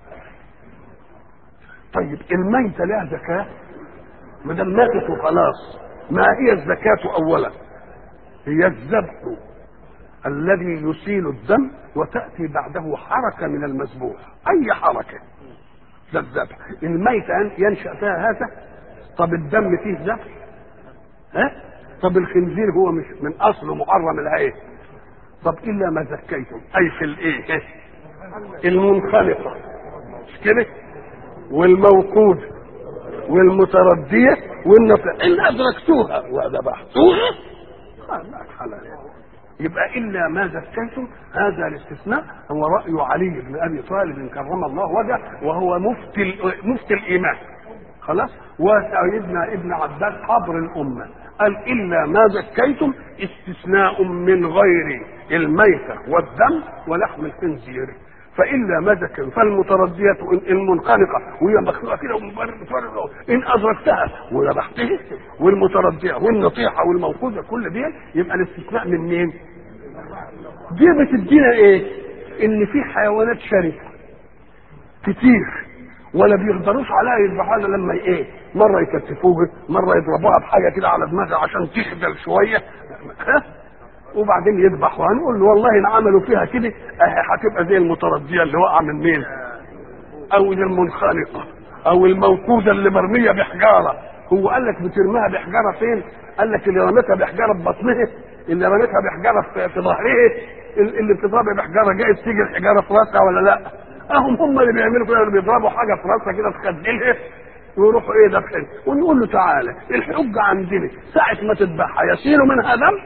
طيب الميتة لها زكاة؟ ما دام ماتت وخلاص، ما هي الزكاة اولا؟ هي الذبح الذي يسيل الدم وتأتي بعده حركة من المذبوح، اي حركة ده الذبح. الميتة ينشأ فيها هذا. طب الدم فيه ذبح؟ ها؟ طب الخنزير هو مش من اصله محرم العين. طب الا ما زكيتم، اي في الايه؟ المنخنقة مش كده؟ والموقود والمتردية والنفع، ان ادركتوها وذبحتوها لا حلال. يبقى الا ما زكيتم، هذا الاستثناء هو راي علي بن ابي طالب كرم الله وجهه، وهو مفتي مفتي الايمان. خلاص. وسيدنا ابن عباس حبر الامه قال الا ما زكيتم استثناء من غير الميته والدم ولحم الخنزير. فالا ما زكيتم فالمترديه المنخنقه وهي مخلوقه كده ان ادركتها وذبحتها، والمترديه والنطيحه والموقوذه كل دي يبقى الاستثناء من مين؟ دي بتدينا ايه؟ ان في حيوانات شرسه كتير ولا بيقدروش عليها يذبحوها لما ايه؟ مره يكتفوها، مره يضربوها بحاجه كده على دماغها عشان تخجل شويه، ها؟ وبعدين يذبحوها. نقول له والله ان عملوا فيها كده اهي هتبقى زي المترديه اللي وقع من مين؟ او المنخنقه او الموقوذه اللي مرميه بحجاره. هو قال لك بترميها بحجاره فين؟ قال لك اللي رمتها بحجاره ببطنها، اللي رمتها بحجاره في, في ظهرها، اللي بتضرب بحجاره جايز تيجي الحجاره في راسها ولا لا؟ اهم هم اللي بيعملوا كده، اللي بيضربوا حاجه في راسها كده تخدلها ويروحوا ايه ذبحين. ونقول له تعالى الحجه عندنا ساعه ما تذبحها يسيل منها دم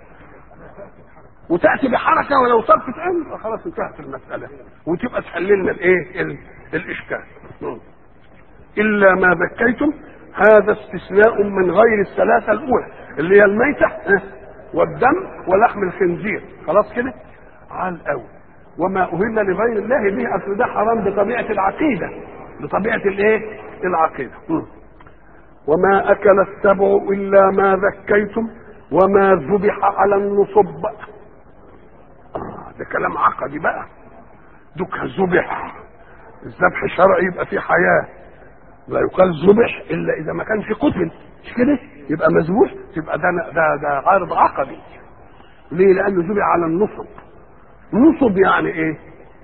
وتاتي بحركه ولو طرفت عين فخلاص انتهت المساله وتبقى تحل لنا الايه؟ الاشكال. الا ما ذكيتم، هذا استثناء من غير الثلاثه الاولى اللي هي الميته والدم ولحم الخنزير. خلاص كده عال قوي. وما اهل لغير الله به، اصل ده حرام بطبيعه العقيده، بطبيعه الايه العقيده. وما اكل السبع الا ما ذكيتم وما ذبح على النصب. آه ده كلام عقدي بقى. دوك ذبح، الذبح شرعي يبقى فيه حياه، لا يقال ذبح الا اذا ما كانش قتل، مش كده؟ يبقى مذبوح، يبقى ده ده ده عارض عقدي. ليه؟ لانه ذبح على النصب. نصب يعني ايه؟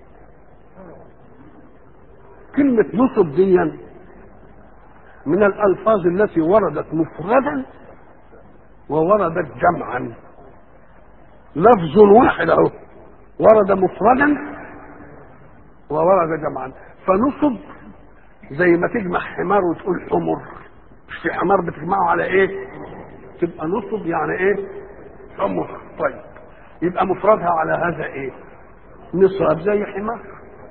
كلمه نصب دي من الالفاظ التي وردت مفردا ووردت جمعا. لفظ واحد اهو ورد مفردا وورد جمعا. فنصب زي ما تجمع حمار وتقول حمر، مش في حمار بتجمعه على ايه؟ تبقى نصب يعني ايه؟ حمر. طيب يبقى مفردها على هذا ايه؟ نصب زي حمار.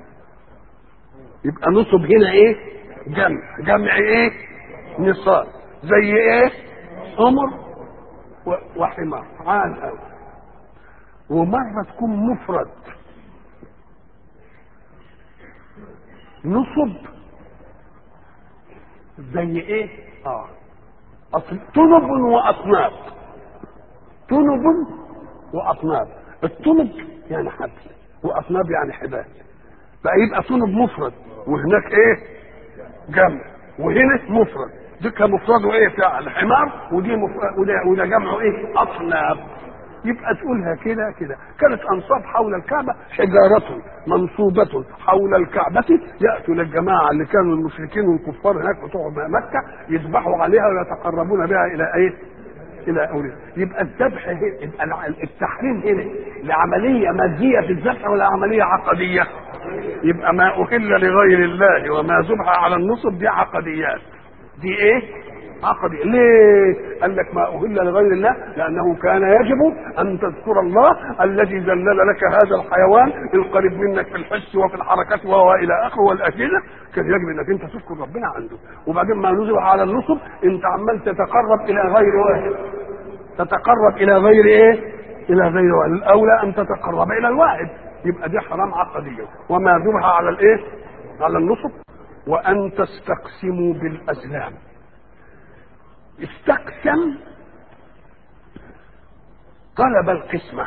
يبقى نصب هنا ايه؟ جمع. جمع ايه؟ نصاب. زي ايه؟ حمر وحمار. عال قوي. ومرة تكون مفرد نصب زي ايه؟ اه أصل طنب واطناب. طنب واطناب. الطنب يعني حبل واطناب يعني حبال، بقى يبقى طنب مفرد وهناك ايه؟ جمع. وهنا مفرد، ديك مفرد وايه بتاع الحمار، ودي مفرد وده, وده جمعه ايه؟ اطناب. يبقى تقولها كده كده. كانت انصاب حول الكعبه حجاره منصوبه حول الكعبه، ياتوا للجماعه اللي كانوا المشركين والكفار هناك بتوع مكه يذبحوا عليها ويتقربون بها الى ايه؟ الى اولياء. يبقى الذبح هنا، التحريم هنا لعمليه ماديه في الذبح ولا عمليه عقديه؟ يبقى ما اهل لغير الله وما ذبح على النصب دي عقديات. دي ايه؟ عقدي. ليه؟ قال لك ما اهل لغير الله لانه كان يجب ان تذكر الله الذي ذلل لك هذا الحيوان القريب منك في الحس وفي الحركات وهو الى اخره والاجهزه. كان يجب انك انت تذكر ربنا عنده. وبعدين ما نزل على النصب انت عمال تتقرب الى غير واحد، تتقرب الى غير ايه؟ الى غير واحد. الاولى ان تتقرب الى الواحد. يبقى دي حرام عقديه. وما ذبح على الايه؟ على النصب. وان تستقسموا بالازلام. استقسم طلب القسمة.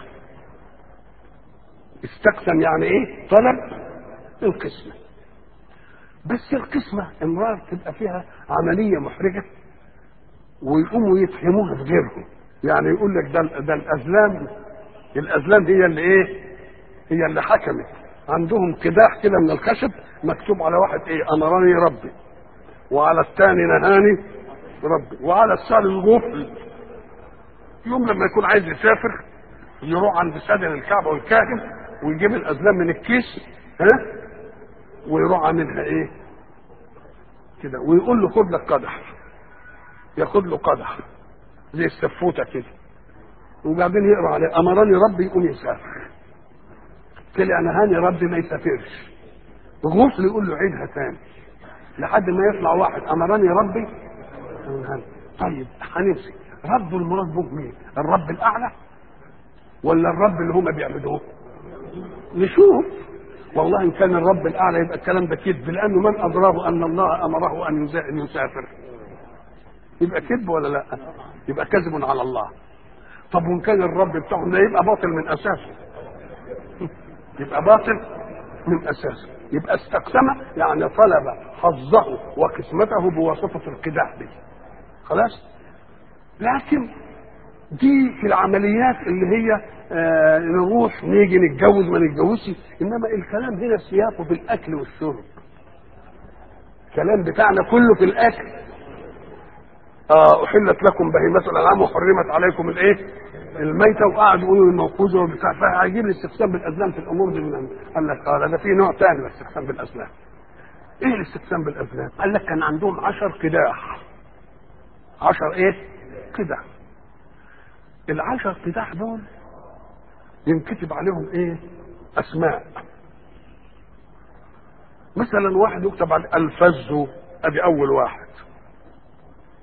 استقسم يعني ايه؟ طلب القسمة. بس القسمة امرار تبقى فيها عملية محرجة ويقوموا يفهموها بغيرهم. يعني يقول لك ده, ده الازلام، الازلام هي اللي ايه؟ هي اللي حكمت. عندهم قداح كده من الخشب مكتوب على واحد ايه؟ امرني ربي، وعلى الثاني نهاني ربي، وعلى الثالث غفل. يوم لما يكون عايز يسافر يروح عند سادن الكعبه والكاهن ويجيب الازلام من الكيس، ها، ويروح عاملها ايه؟ كده، ويقول له خد لك قدح. ياخد له قدح زي السفوته كده، وبعدين يقرا عليه امرني ربي يقوم يسافر. طلع نهاني ربي ما يسافرش. غفل يقول له عيدها ثاني لحد ما يطلع واحد امرني ربي. طيب هنمسك رب المراد به مين؟ الرب الاعلى ولا الرب اللي هم بيعبدوه؟ نشوف. والله ان كان الرب الاعلى يبقى الكلام ده كذب، لانه من ادراه ان الله امره ان يسافر؟ يبقى كذب ولا لا؟ يبقى كذب على الله. طب وان كان الرب بتاعهم ده يبقى باطل من اساسه. يبقى باطل من اساسه. يبقى استقسم يعني طلب حظه وقسمته بواسطه القداح دي. خلاص. لكن دي في العمليات اللي هي آه نروح نيجي نتجوز ما نتجوزش، انما الكلام هنا سياقه في الاكل والشرب. الكلام بتاعنا كله في الاكل. اه احلت لكم بهيمه الانعام وحرمت عليكم الايه؟ الميته. وقعدوا يقولوا الموقوذه وبتاع. فهيجيب الاستقسام بالازلام في الامور دي. قال لك اه ده في نوع ثاني من الاستقسام بالازلام. ايه الاستقسام بالازلام؟ قال لك كان عندهم عشر قداح. عشر ايه؟ قداح. العشر قداح دول ينكتب عليهم ايه؟ اسماء. مثلا واحد يكتب عليه الفز، ادي اول واحد.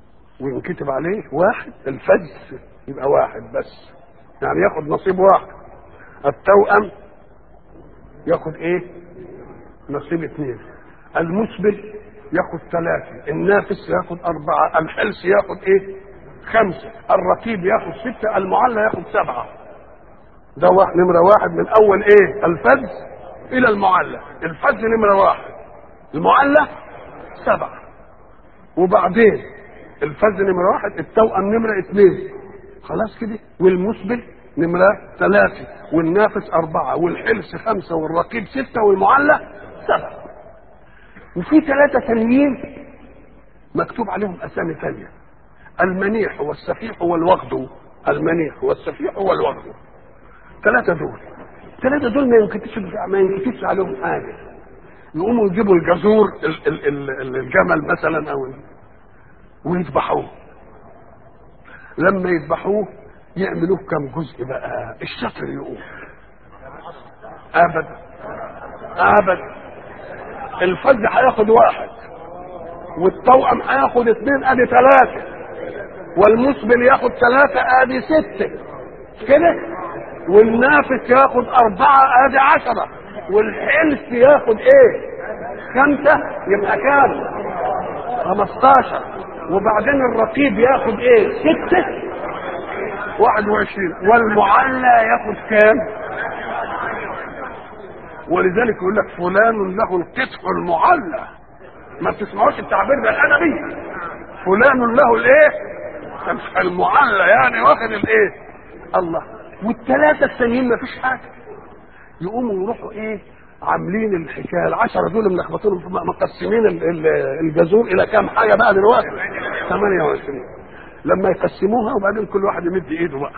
وينكتب عليه واحد، الفز يبقى واحد بس، يعني ياخد نصيب واحد. التوأم ياخد ايه؟ نصيب اثنين. المسبل ياخد ثلاثة، النافس ياخد أربعة، الحلس ياخد ايه؟ خمسة، الرقيب ياخد ستة، المعلى ياخد سبعة. ده واحد نمرة واحد من أول ايه؟ الفز إلى المعلى. الفز نمرة واحد، المعلى سبعة، وبعدين الفز نمرة واحد، التوأم نمرة اثنين، خلاص كده، والمسبل نمرة ثلاثة، والنافس أربعة، والحلس خمسة، والرقيب ستة، والمعلى سبعة. وفي ثلاثة ثانيين مكتوب عليهم أسامي ثانية، المنيح والسفيح والوغد. المنيح والسفيح والوغد، ثلاثة دول. ثلاثة دول ما ينكتبش ما ينكتبش عليهم حاجة. يقوموا يجيبوا الجزور ال ال ال الجمل مثلا أو ويذبحوه. لما يذبحوه يعملوه كم جزء بقى؟ الشطر يقوم ابدا ابدا. الفز هياخد واحد، والتوأم هياخد اثنين، ادي ثلاثة، والمسبل ياخد ثلاثة، ادي ستة كده، والنافس ياخد أربعة، ادي عشرة، والحلس ياخد ايه؟ خمسة، يبقى كام؟ خمستاشر. وبعدين الرقيب ياخد ايه؟ ستة، واحد وعشرين. والمعلى ياخد كام؟ ولذلك يقول لك فلان له القطع المعلى. ما بتسمعوش التعبير ده الادبي؟ فلان له الايه؟ المعلى، يعني واخد الايه؟ الله. والثلاثه الثانيين ما فيش حاجه، يقوموا يروحوا ايه؟ عاملين الحكايه العشره دول ملخبطين، مقسمين الجزور الى كام حاجه بقى دلوقتي؟ ثمانية وعشرين. لما يقسموها وبعدين كل واحد يمد ايده بقى،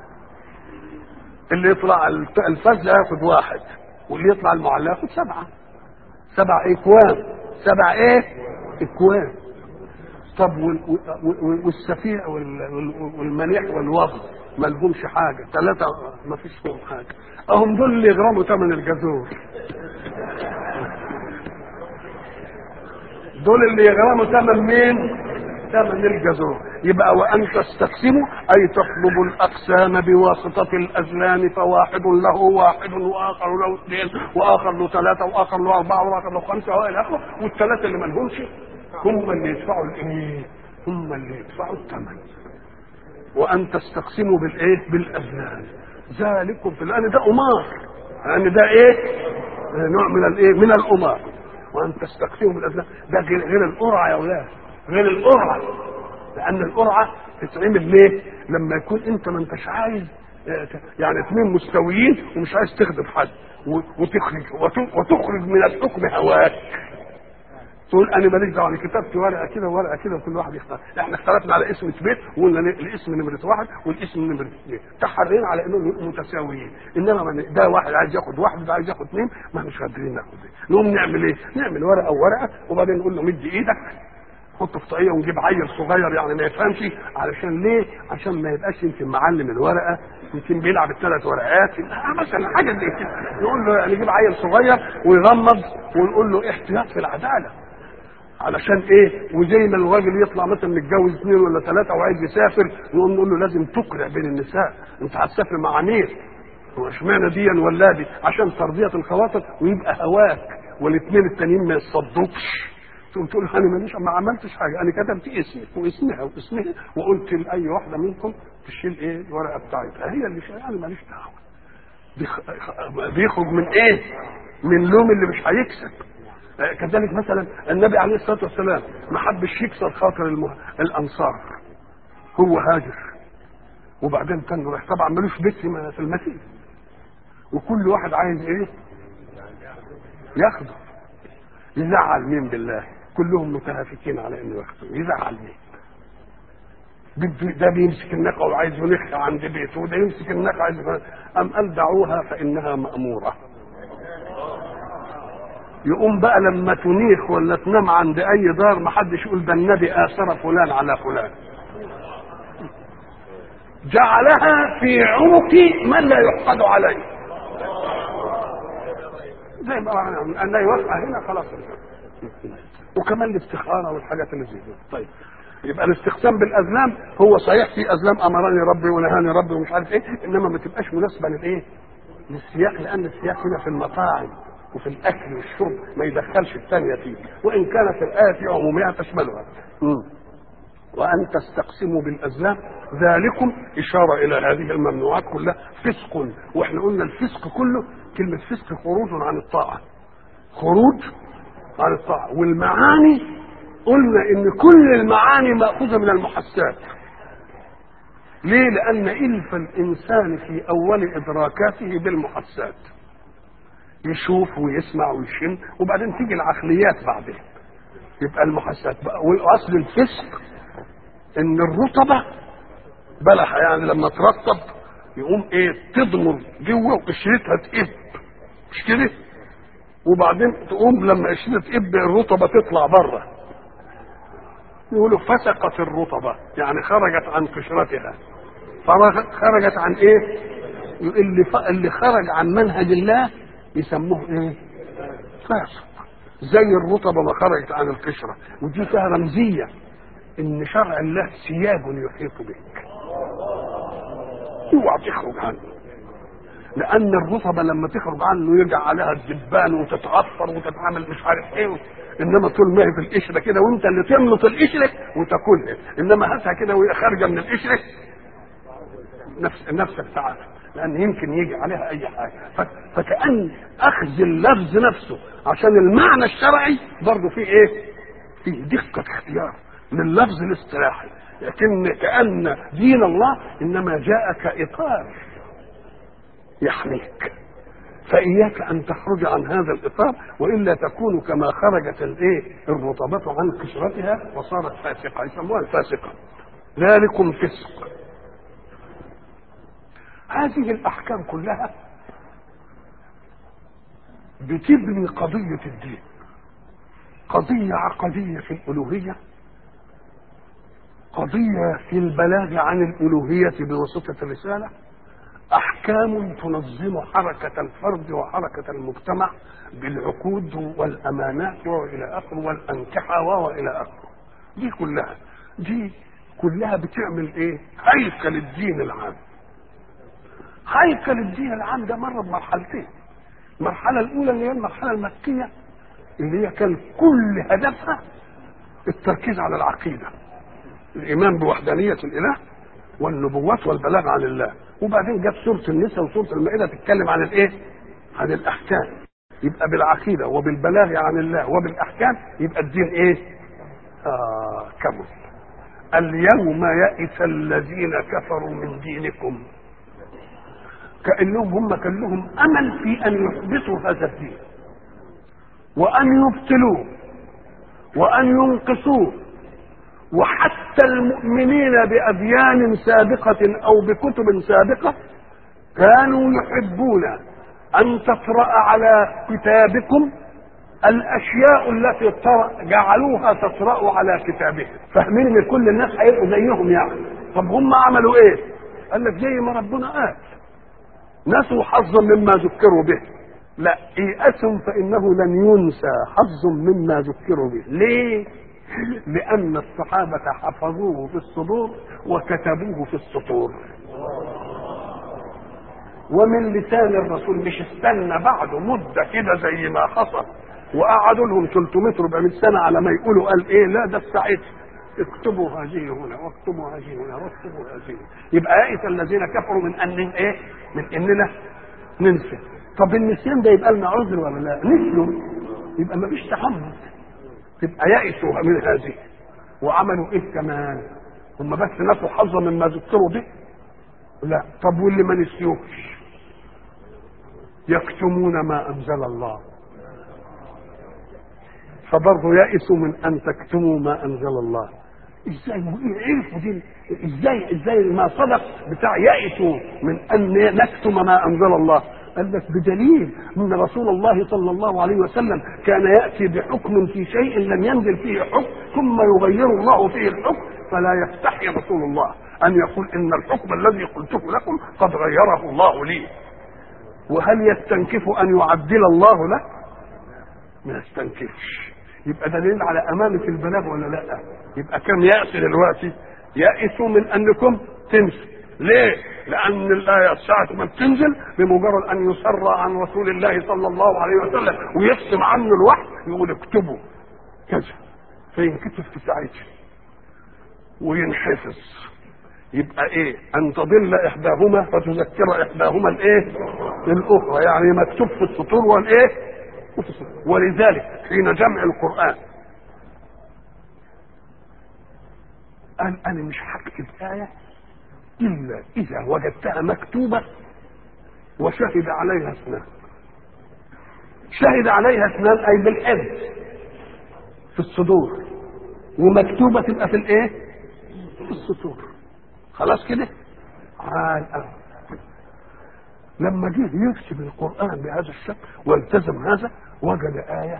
اللي يطلع الفز ياخد واحد، واللي يطلع المعلى ياخد سبعه. سبع اكوان، سبع ايه؟ اكوان. طب والسفيع والمنيح والوغد ما لهمش حاجه، ثلاثه ما فيش فيهم حاجه، اهم دول اللي يغرموا ثمن الجزور. دول اللي يغرموا ثمن مين؟ ثمن الجزور. يبقى وان تستقسموا اي تطلبوا الاقسام بواسطه الازلام، فواحد له واحد، واخر له اثنين، واخر له ثلاثه، واخر له اربعه، واخر له خمسه، والى اخره. والثلاثه اللي ما لهمش هم اللي يدفعوا الايه؟ هم اللي يدفعوا الثمن. وان تستقسموا بالايه؟ بالازلام. ذلكم في الان ده امار، لان ده ايه؟ نوع من الايه؟ من الامار. وان تستقسموا بالازلام ده غير, غير القرعه يا اولاد، غير القرعه. لان القرعه تتعمل ليه؟ لما يكون انت ما انتش عايز، يعني اثنين مستويين ومش عايز تخدم حد، وتخرج وتخرج من الحكم هواك، تقول انا ماليش دعوه، انا كتبت ورقه كده وورقه كده وكل واحد يختار. احنا اختلفنا على اسم بيت وقلنا الاسم نمره واحد والاسم نمره اثنين، تحرينا على انهم يبقوا متساويين. انما من ده واحد عايز ياخد واحد وده عايز ياخد اثنين، ما مش قادرين ناخد ايه. نقوم نعمل ايه؟ نعمل ورقه وورقه وبعدين نقول له مد ايدك، حط في طاقيه، ونجيب عيل صغير يعني ما يفهمش. علشان ليه؟ عشان ما يبقاش يمكن معلم الورقه، يمكن بيلعب الثلاث ورقات مثلا، حاجه زي كده. نقول له نجيب عيل صغير ويغمض ونقول له احتياط في العداله. علشان ايه؟ وزي ما الراجل يطلع مثلا متجوز اثنين ولا ثلاثه وعايز يسافر، نقوم نقول له لازم تقرع بين النساء، انت هتسافر مع امير، هو اشمعنى دي ولا دي؟ عشان ترضيه الخواطر ويبقى هواك، والاثنين التانيين ما يصدقش. تقوم تقول انا ماليش، ما عملتش حاجه، انا كتبت اسمي واسمها واسمها وقلت لاي واحده منكم تشيل ايه الورقه بتاعتها، هي اللي شايله، انا ماليش دعوه. بيخرج من ايه؟ من لوم اللي مش هيكسب. كذلك مثلا النبي عليه الصلاه والسلام ما حبش يكسر خاطر المه... الانصار، هو هاجر وبعدين كان راح طبعا ملوش بيت في المسجد، وكل واحد عايز ايه؟ ياخده. يزعل مين بالله؟ كلهم متهافكين على انه ياخده، يزعل مين؟ ده بيمسك الناقه وعايز ينخ عند بيته، وده يمسك الناقه عايز ينخ. ام قال دعوها فانها ماموره. يقوم بقى لما تنيخ ولا تنام عند اي دار ما حدش يقول ده النبي اثر فلان على فلان، جعلها في عنق من لا يحقد عليه. زي ما ان لا يوقع هنا خلاص. وكمان الاستخاره والحاجات اللي زي دي. طيب يبقى الاستقسام بالازلام هو صحيح، في ازلام امرني ربي ونهاني ربي ومش عارف ايه، انما ما تبقاش مناسبه للايه؟ للسياق، لان السياق هنا في المطاعم وفي الاكل والشرب ما يدخلش الثانيه فيه، وان كانت الايه في عمومها تشملها. م. وان تستقسموا بالازلام ذلكم اشاره الى هذه الممنوعات كلها فسق. واحنا قلنا الفسق كله كلمه فسق خروج عن الطاعه، خروج عن الطاعه. والمعاني قلنا ان كل المعاني ماخوذه من المحسات. ليه؟ لان الف الانسان في اول ادراكاته بالمحسات، يشوف ويسمع ويشم، وبعدين تيجي العقليات بعدين يبقى المحسات بقى. واصل الفسق ان الرطبه بلح، يعني لما ترطب يقوم ايه؟ تضمر جوه وقشرتها تقب، مش كده؟ وبعدين تقوم لما قشرتها تقب الرطبه تطلع بره، يقولوا فسقت الرطبه، يعني خرجت عن قشرتها. خرجت عن ايه؟ اللي ف... اللي خرج عن منهج الله يسموه ايه؟ فاسق. زي الرطبه ما خرجت عن القشره، ودي فيها رمزيه ان شرع الله سياج يحيط بك، اوعى تخرج عنه، لان الرطبه لما تخرج عنه يرجع عليها الدبان وتتعفر وتتعمل مش عارف ايه، انما طول ما هي في القشره كده وانت اللي تملط القشره وتاكلها، انما هاتها كده وهي خارجه من القشره نفس نفسك تعافى، لان يمكن يجي عليها اي حاجه. فكأن اخذ اللفظ نفسه عشان المعنى الشرعي برضه فيه ايه؟ فيه دقه اختيار لللفظ الاصطلاحي، لكن كأن دين الله انما جاء كاطار يحميك، فإياك أن تخرج عن هذا الإطار، وإلا تكون كما خرجت الإيه؟ الرطبة عن قشرتها وصارت فاسقة، يسموها الفاسقة. ذلكم فسق. هذه الأحكام كلها بتبني قضية الدين، قضية عقدية في الألوهية، قضية في البلاغ عن الألوهية بواسطة الرسالة، أحكام تنظم حركة الفرد وحركة المجتمع بالعقود والأمانات وإلى آخره والأنكحة وإلى آخره. دي كلها دي كلها بتعمل إيه؟ هيكل الدين العام. هيكل الدين العام ده مر بمرحلتين. المرحلة الأولى اللي هي المرحلة المكية اللي هي كان كل هدفها التركيز على العقيدة، الإيمان بوحدانية الإله والنبوات والبلاغ عن الله. وبعدين جت سورة النساء وسورة المائدة تتكلم عن الإيه؟ عن الأحكام. يبقى بالعقيدة وبالبلاغ عن الله وبالأحكام يبقى الدين إيه؟ آه كمل. اليوم يئس الذين كفروا من دينكم، كأنهم هم كان لهم أمل في أن يحبطوا هذا الدين وأن يبطلوه وأن ينقصوه، وحتى المؤمنين بأديان سابقة أو بكتب سابقة كانوا يحبون أن تطرأ على كتابكم الأشياء التي جعلوها تطرأ على كتابهم، فاهمين ان كل الناس هيبقوا زيهم يعني. طب هم عملوا ايه؟ قال لك زي ما ربنا قال نسوا حظا مما ذكروا به، لا يأسوا فإنه لن ينسى حظ مما ذكروا به. ليه؟ لأن الصحابة حفظوه في الصدور وكتبوه في السطور، ومن لسان الرسول، مش استنى بعده مدة كده زي ما حصل وقعدوا لهم ثلاثمائة أربعمائة سنة على ما يقولوا قال ايه، لا ده الساعة اكتبوا هذه هنا واكتبوا هذه هنا واكتبوا هذه. يبقى يئس الذين كفروا من ان ايه؟ من اننا ننسى. طب النسيان ده يبقى لنا عذر ولا لا؟ نسيوا يبقى ما فيش تحمل، تبقى يئسوا من هذه. وعملوا ايه كمان؟ هم بس نسوا حظا مما ذكروا به؟ لا. طب واللي ما نسيوش يكتمون ما انزل الله، فبرضه يئسوا من ان تكتموا ما انزل الله. ازاي عرفوا دي؟ ازاي ازاي ما صدق بتاع يئسوا من ان نكتم ما انزل الله؟ قال لك بدليل ان رسول الله صلى الله عليه وسلم كان ياتي بحكم في شيء لم ينزل فيه حكم ثم يغير الله فيه الحكم، فلا يستحي رسول الله ان يقول ان الحكم الذي قلته لكم قد غيره الله لي. وهل يستنكف ان يعدل الله له؟ ما يستنكفش. يبقى دليل على امانه البلاغ ولا لا؟ يبقى كم يأس دلوقتي؟ يأسوا من انكم تنسوا. ليه؟ لان الايه ساعه ما بتنزل بمجرد ان يسرى عن رسول الله صلى الله عليه وسلم ويقسم عنه الوحي يقول اكتبوا كذا، فينكتب في ساعتها وينحفظ. يبقى ايه؟ ان تضل احداهما فتذكر احداهما الايه؟ الاخرى، يعني مكتوب في السطور والايه؟ ولذلك حين جمع القران قال انا مش هكتب ايه الا اذا وجدتها مكتوبه وشهد عليها اثنان. شهد عليها اثنان اي بالحفظ في الصدور، ومكتوبه تبقى في الايه؟ في السطور. خلاص كده. عال أه. لما جه يكتب القرآن بهذا الشكل والتزم هذا وجد آية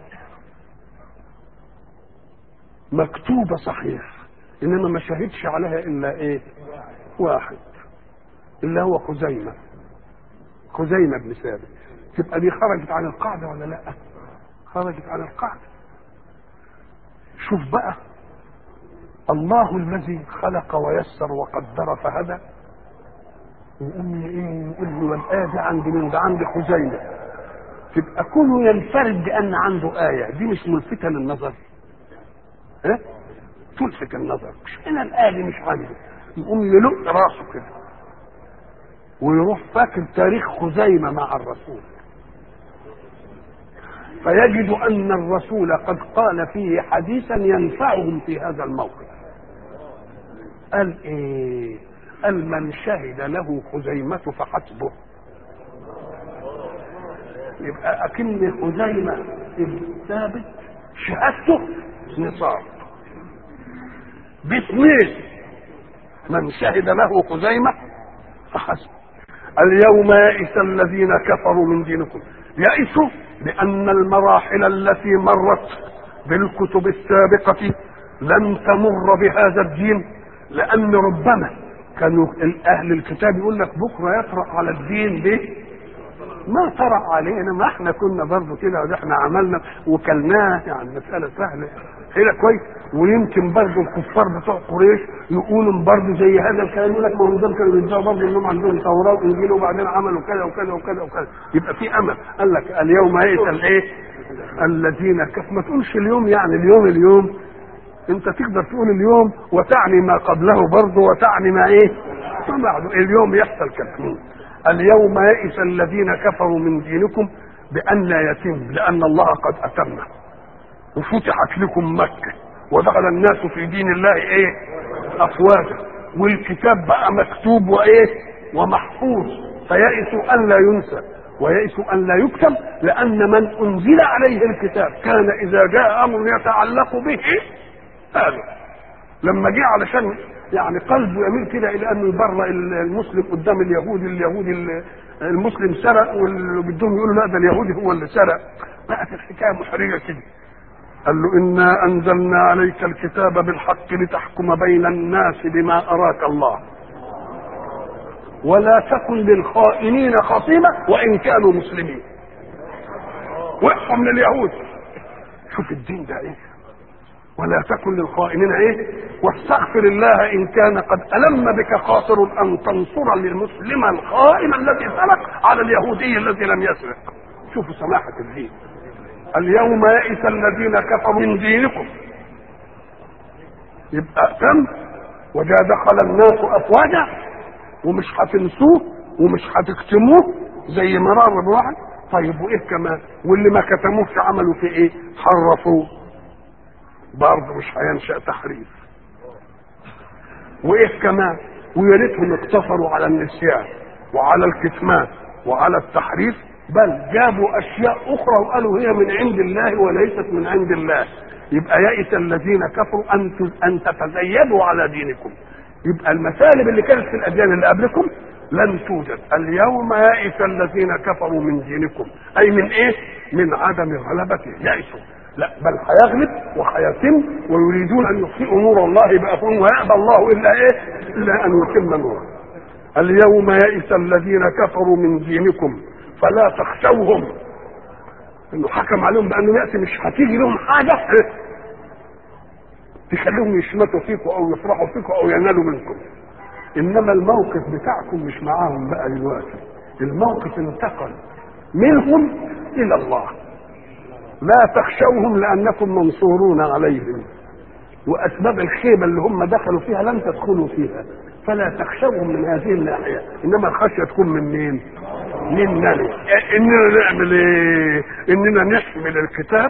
مكتوبة صحيح إنما ما شهدش عليها إلا إيه؟ واحد، اللي هو خزيمة خزيمة بن ثابت. تبقى دي خرجت عن القاعدة ولا لا؟ خرجت عن القاعدة. شوف بقى، الله الذي خلق ويسر وقدر فهدى يقول ايه؟ يقول له والايه دي عند من ده؟ عند خزيمه. تبقى كونه ينفرد بان عنده ايه دي مش ملفته للنظر؟ ها؟ تلفت النظر. مش هنا الايه دي مش عنده، يقوم يلق راسه كده ويروح فاكر تاريخ خزيمه مع الرسول، فيجد ان الرسول قد قال فيه حديثا ينفعهم في هذا الموقف. قال ايه؟ قال من شهد له خزيمة فحسبه. يبقى اكن خزيمة ثابت شهادته نصاب باثنين، من شهد له خزيمة فحسبه. اليوم يئس الذين كفروا من دينكم. يئسوا لأن المراحل التي مرت بالكتب السابقة لن تمر بهذا الدين، لأن ربما كانوا أهل الكتاب يقول لك بكرة يطرأ على الدين به ما طرأ علينا، ما احنا كنا برضه كده وده احنا عملنا وكلناه، يعني مسألة سهلة هنا كويس. ويمكن برضه الكفار بتوع قريش يقولوا برضه زي هذا الكلام، يقول لك ما هم دول كانوا بيدعوا برضه انهم عندهم توراة وانجيل وبعدين عملوا كذا وكذا وكذا وكذا. يبقى في امل. قال لك اليوم يئس الايه؟ الذين كفروا. ما تقولش اليوم يعني اليوم اليوم، انت تقدر تقول اليوم وتعني ما قبله برضه وتعني ما ايه؟ ما بعده. اليوم يحصل كده. اليوم يئس الذين كفروا من دينكم بأن لا يتم، لأن الله قد أتم وفتحت لكم مكة ودخل الناس في دين الله ايه؟ أفواجا، والكتاب بقى مكتوب وايه؟ ومحفوظ. فيئسوا أن لا ينسى ويئسوا أن لا يكتب، لأن من أنزل عليه الكتاب كان إذا جاء أمر يتعلق به هذا لما جه علشان يعني قلبه يميل كده الى انه يبرأ المسلم قدام اليهودي، اليهودي المسلم سرق واللي بدهم يقولوا لا ده اليهودي هو اللي سرق، بقت الحكايه محرجه كده. قال له انا انزلنا عليك الكتاب بالحق لتحكم بين الناس بما اراك الله ولا تكن للخائنين خصيما وان كانوا مسلمين. واحكم لليهود. شوف الدين ده ايه؟ ولا تكن للخائنين ايه؟ واستغفر الله ان كان قد الم بك خاطر ان تنصر للمسلم الخائن الذي سرق على اليهودي الذي لم يسرق. شوفوا سماحه الدين. اليوم يئس الذين كفروا من دينكم. يبقى تم وجاء دخل الناس افواجا، ومش هتنسوه ومش هتكتموه زي مرار بواحد. طيب وايه كمان؟ واللي ما كتموش عملوا في ايه؟ حرفوه، برضه مش هينشأ تحريف. وايه كمان؟ ويا ريتهم اقتصروا على النسيان وعلى الكتمان وعلى التحريف، بل جابوا اشياء اخرى وقالوا هي من عند الله وليست من عند الله. يبقى يئس الذين كفروا ان ان تتزيدوا على دينكم. يبقى المسالب اللي كانت في الاديان اللي قبلكم لن توجد. اليوم يئس الذين كفروا من دينكم، اي من ايه؟ من عدم غلبته. يئسوا لا، بل هيغلب وهيتم، ويريدون ان يطفئوا نور الله بافواههم ويأبى الله الا ايه؟ الا ان يتم نوره. اليوم يئس الذين كفروا من دينكم فلا تخشوهم انه حكم عليهم بانه ياتي مش هتيجي لهم حاجه تخليهم يشمتوا فيكم او يفرحوا فيكم او ينالوا منكم. انما الموقف بتاعكم مش معاهم بقى دلوقتي، الموقف انتقل منهم الى الله. لا تخشوهم لانكم منصورون عليهم، واسباب الخيبه اللي هم دخلوا فيها لن تدخلوا فيها، فلا تخشوهم من هذه الناحيه. انما الخشيه تكون من مين؟ مننا. اننا نعمل ايه؟ اننا نحمل الكتاب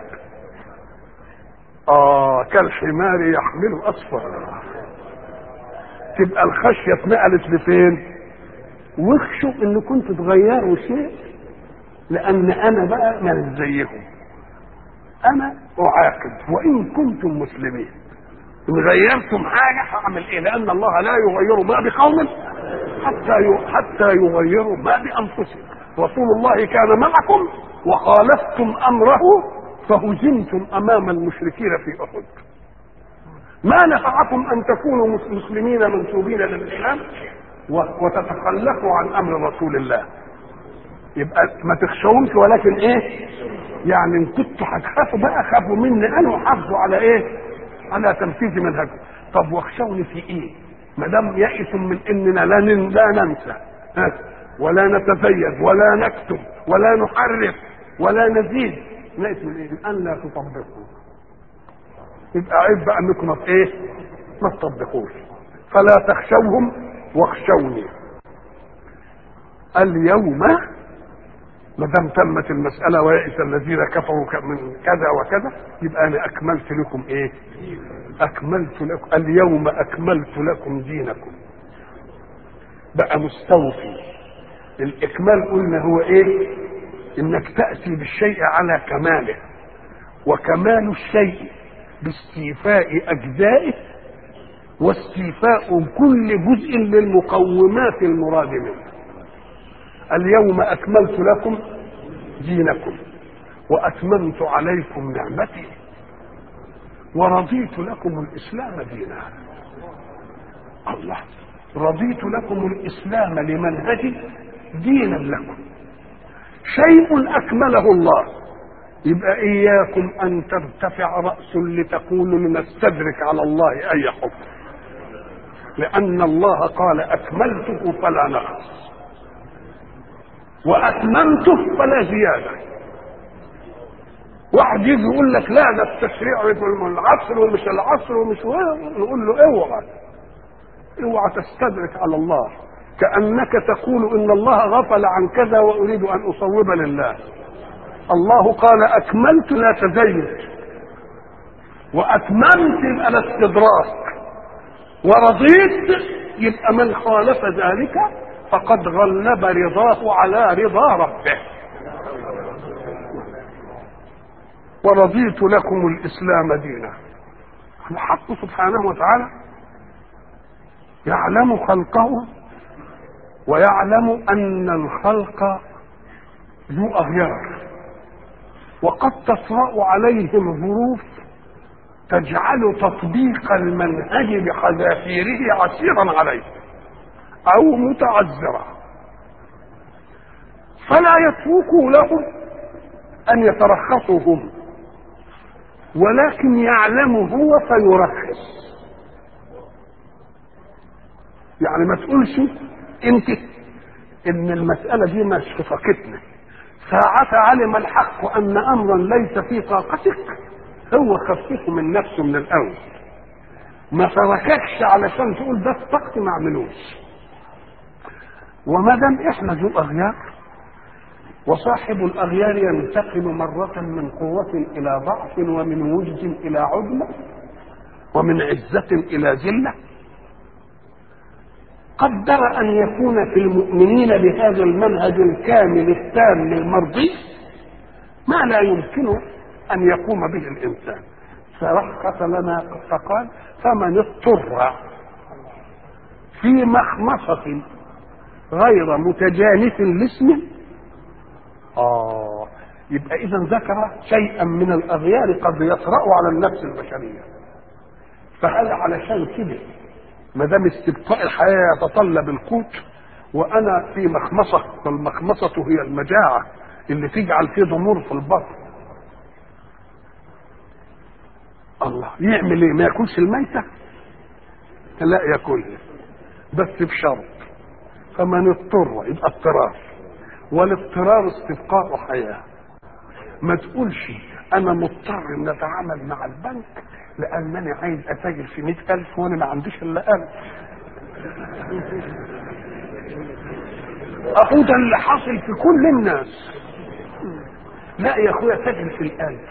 اه كالحمار يحمل اسفار. تبقى الخشيه اتنقلت لفين؟ واخشوا ان كنتوا تغيروا شيء، لان انا بقى من زيكم، انا اعاقب وان كنتم مسلمين. ان غيرتم حاجه هعمل ايه؟ لان الله لا يغير ما بقوم حتى حتى يغيروا ما بانفسهم. رسول الله كان معكم وخالفتم امره فهزمتم امام المشركين في احد. ما نفعكم ان تكونوا مسلمين منسوبين للاسلام وتتخلفوا عن امر رسول الله. يبقى ما تخشوهمش، ولكن ايه؟ يعني ان كنتوا هتخافوا بقى خافوا مني انا وحافظوا على ايه؟ على تنفيذ منهجه. طب واخشوني في ايه؟ ما دام يئسوا من اننا لا لا ننسى ولا نتزيد ولا نكتب ولا نحرف ولا نزيد، نئس من ايه؟ ان لا تطبقوا. يبقى عيب بقى انكم ما ايه؟ ما تطبقوش. فلا تخشوهم واخشوني. اليوم ما دام تمت المساله ويئس الذين كفروا من كذا وكذا، يبقى انا اكملت لكم ايه؟ اكملت لكم اليوم اكملت لكم دينكم. بقى مستوفي. الاكمال قلنا هو ايه؟ انك تاتي بالشيء على كماله، وكمال الشيء باستيفاء اجزائه واستيفاء كل جزء للمقومات المراد منه. اليوم اكملت لكم دينكم واتممت عليكم نعمتي ورضيت لكم الاسلام دينا. الله، رضيت لكم الاسلام لمنهج دينا لكم، شيء اكمله الله. يبقى اياكم ان ترتفع راس لتقولوا لنستدرك على الله اي حكم، لان الله قال اكملته فلا نقص واتممته فلا زياده. واحد يجي يقول لك لا ده التشريع العصر ومش العصر ومش، نقول له اوعى اوعى تستدرك على الله، كانك تقول ان الله غفل عن كذا واريد ان اصوب لله. الله قال اكملت لا تزيد، واتممت يبقى الاستدراك، ورضيت يبقى من خالف ذلك فقد غلب رضاه على رضا ربه. ورضيت لكم الاسلام دينا. الحق سبحانه وتعالى يعلم خلقه ويعلم ان الخلق ذو اغيار، وقد تطرأ عليهم ظروف تجعل تطبيق المنهج بحذافيره عسيرا عليه او متعذرا، فلا يتركوا لهم ان يترخصوا هم، ولكن يعلم هو فيرخص. يعني ما تقولش انت ان المسألة دي مش في طاقتنا، ساعة علم الحق ان امرا ليس في طاقتك هو خففه من نفسه من الاول، ما ترككش علشان تقول ده في طاقتي ما اعملوش. وما دام احنا ذو اغيار، وصاحب الاغيار ينتقل مرة من قوة الى ضعف ومن وجد الى عدمة ومن عزة الى ذلة، قدر ان يكون في المؤمنين بهذا المنهج الكامل التام المرضي ما لا يمكن ان يقوم به الانسان، فرخص لنا فقال فمن اضطر في مخمصة غير متجانس لاسم. اه يبقى اذا ذكر شيئا من الاغيار قد يطرأ على النفس البشرية. فهل علشان كده ما دام استبقاء الحياة يتطلب القوت وانا في مخمصة، فالمخمصة هي المجاعة اللي تجعل فيه ضمور في البطن الله يعمل ايه؟ ما ياكلش الميته؟ لا ياكلها بس بشرط فمن اضطر، يبقى اضطرار، والاضطرار استبقاء حياه. ما تقولش انا مضطر ان اتعامل مع البنك لانني عايز اتاجر في مئة الف وانا ما عنديش الا الف. اهو ده اللي حاصل في كل الناس. لا يا اخويا تاجر في الالف.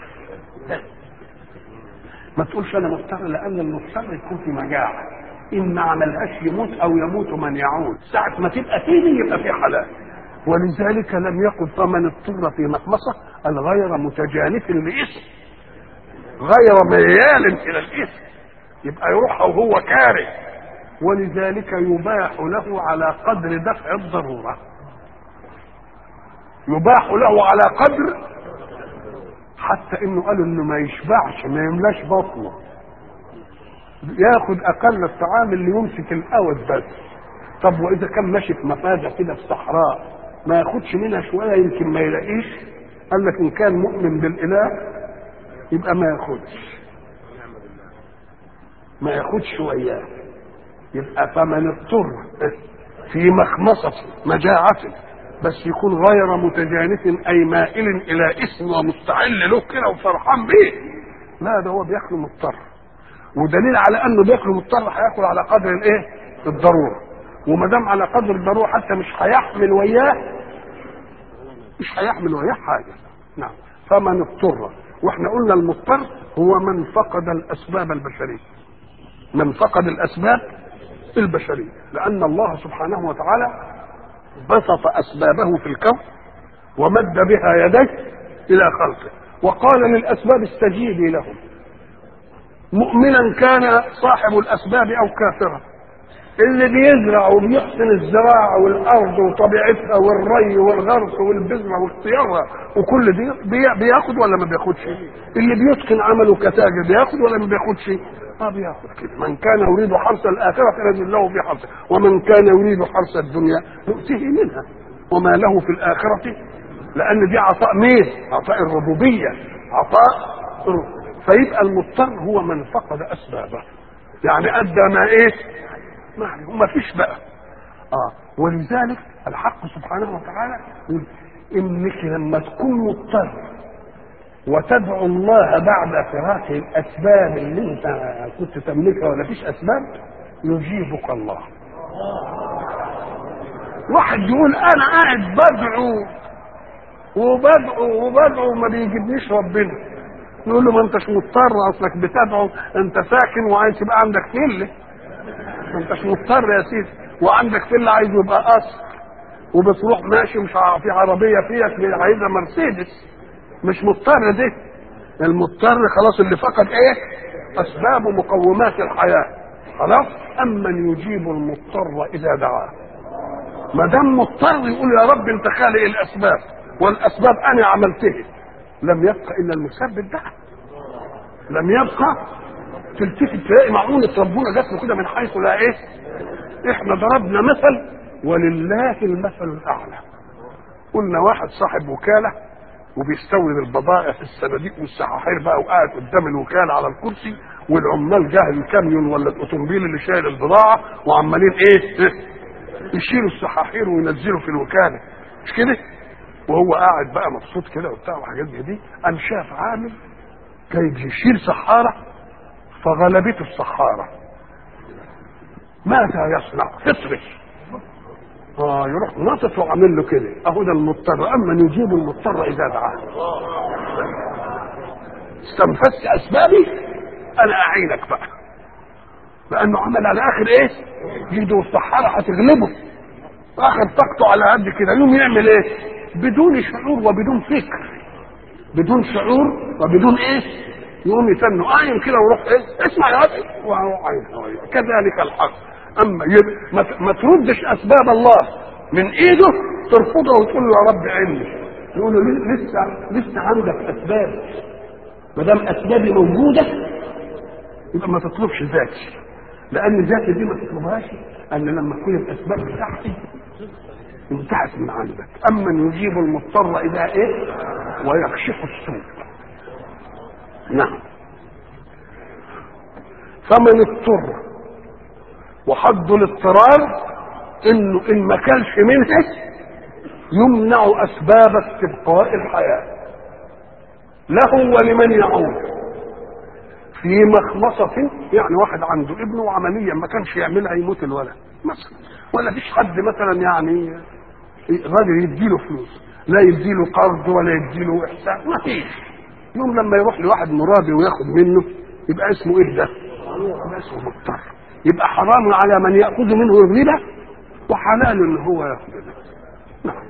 ما تقولش انا مضطر، لان المضطر يكون في مجاعه، ان ما عملهاش يموت او يموت من يعود. ساعه ما تبقى تيجي يبقى في حلال. ولذلك لم يقل فمن اضطر في مخمصه الغير متجانف لإثم، غير ميال الى الإثم، يبقى يروح وهو كاره. ولذلك يباح له على قدر دفع الضروره، يباح له على قدر، حتى انه قالوا انه ما يشبعش، ما يملاش بطنه، ياخد اقل الطعام اللي يمسك الاود بس. طب واذا كان ماشي في مفازه كده في صحراء ما ياخدش منها شويه يمكن ما يلاقيش؟ قال لك ان كان مؤمن بالاله يبقى ما ياخدش، ما ياخدش وياه. يبقى فمن اضطر في مخمصه مجاعه بس يكون غير متجانف اي مائل الى اسم ومستعل له كده وفرحان به، لا ده هو بياكل مضطر. ودليل على انه بياكل مضطر هياكل على قدر الايه؟ الضروره. وما دام على قدر الضروره حتى مش هيحمل وياه، مش هيحمل وياه حاجه. نعم. فمن اضطر، واحنا قلنا المضطر هو من فقد الاسباب البشريه، من فقد الاسباب البشريه، لان الله سبحانه وتعالى بسط اسبابه في الكون ومد بها يديه الى خلقه، وقال للاسباب استجيبي لهم. مؤمنا كان صاحب الاسباب او كافرا، اللي بيزرع وبيحسن الزراعه والارض وطبيعتها والري والغرس والبذره واختيارها وكل دي بياخد ولا ما بياخدش؟ اللي بيتقن عمله كتاجر بياخد ولا ما بياخدش؟ اه بياخد كده. من كان يريد حرث الاخره فنزل له في حرثه، ومن كان يريد حرث الدنيا نؤتيه منها وما له في الاخره، لان دي عطاء مين؟ عطاء الربوبيه، عطاء الربوبية. فيبقى المضطر هو من فقد اسبابه، يعني ادى ما ايه؟ ما فيش بقى. اه ولذلك الحق سبحانه وتعالى يقول انك لما تكون مضطر وتدعو الله بعد فراق الاسباب اللي انت كنت تملكها ولا فيش اسباب، يجيبك الله. واحد يقول انا قاعد بدعو وبدعو وبدعو وما بيجيبنيش ربنا، نقول له ما انتش مضطر، اصلك بتدعو انت ساكن وعايز تبقى عندك فيلا، ما انتش مضطر يا سيدي، وعندك فيلا عايز يبقى قصر، وبتروح ماشي مش في عربيه فيك عايزها مرسيدس، مش مضطر. ده المضطر خلاص اللي فقد ايه؟ اسباب مقومات الحياه خلاص. امن يجيب المضطر اذا دعاه. ما دام مضطر يقول يا رب انت خالق الاسباب والاسباب انا عملتها، لم يبقى الا المسبب ده، لم يبقى. تلتفت تلاقي معونه ربنا جات له كده من حيث لا ايه. احنا ضربنا مثل ولله المثل الاعلى. قلنا واحد صاحب وكاله وبيستورد البضائع في الصناديق والسحاحير بقى، وقاعد قدام الوكاله على الكرسي، والعمال جاهل الكاميون ولا الاوتوموبيل اللي شايل البضاعه وعمالين ايه؟ يشيلوا السحاحير وينزلوا في الوكاله، مش كده؟ وهو قاعد بقى مبسوط كده وبتاع وحاجات زي دي، قام شاف عامل جاي يشيل سحاره فغلبته السحاره، ماذا يصنع؟ فطرش. اه يروح ناطط وعامل له كده. اهو ده المضطر، اما يجيب المضطر اذا دعاه. استنفذت اسبابي انا اعينك بقى، لانه عمل على اخر ايه؟ يده السحاره هتغلبه، اخر طاقته على قد كده، يوم يعمل ايه؟ بدون شعور وبدون فكر، بدون شعور وبدون ايه؟ يقوم يتنه عين كده ويروح ايه؟ اسمع يا ابني وهو عين. كذلك الحق. اما ما, ما تردش اسباب الله من ايده، ترفضها وتقول له يا رب عيني، يقول له لسه لسه عندك اسباب، ما دام اسبابي موجوده يبقى ما تطلبش ذاتي، لان ذاتي دي ما تطلبهاش، ان لما تكون الاسباب بتاعتي انتهت من عندك. اما يجيب المضطر اذا ايه؟ ويكشف السوء. نعم. فمن اضطر، وحد الاضطرار انه ان ما كانش منها يمنع اسباب استبقاء الحياه له ولمن يعود. في مخمصة، يعني واحد عنده ابنه وعمليا ما كانش يعملها يموت الولد مثلا، ولا فيش حد مثلا يعني راجل يديله فلوس، لا يديله قرض ولا يديله احسان، ما فيش. يوم لما يروح لواحد مرابي وياخد منه يبقى اسمه ايه ده؟ يبقى اسمه مضطر. يبقى حرام على من ياخذ منه الربا وحلال ان هو ياخذ منه. نعم.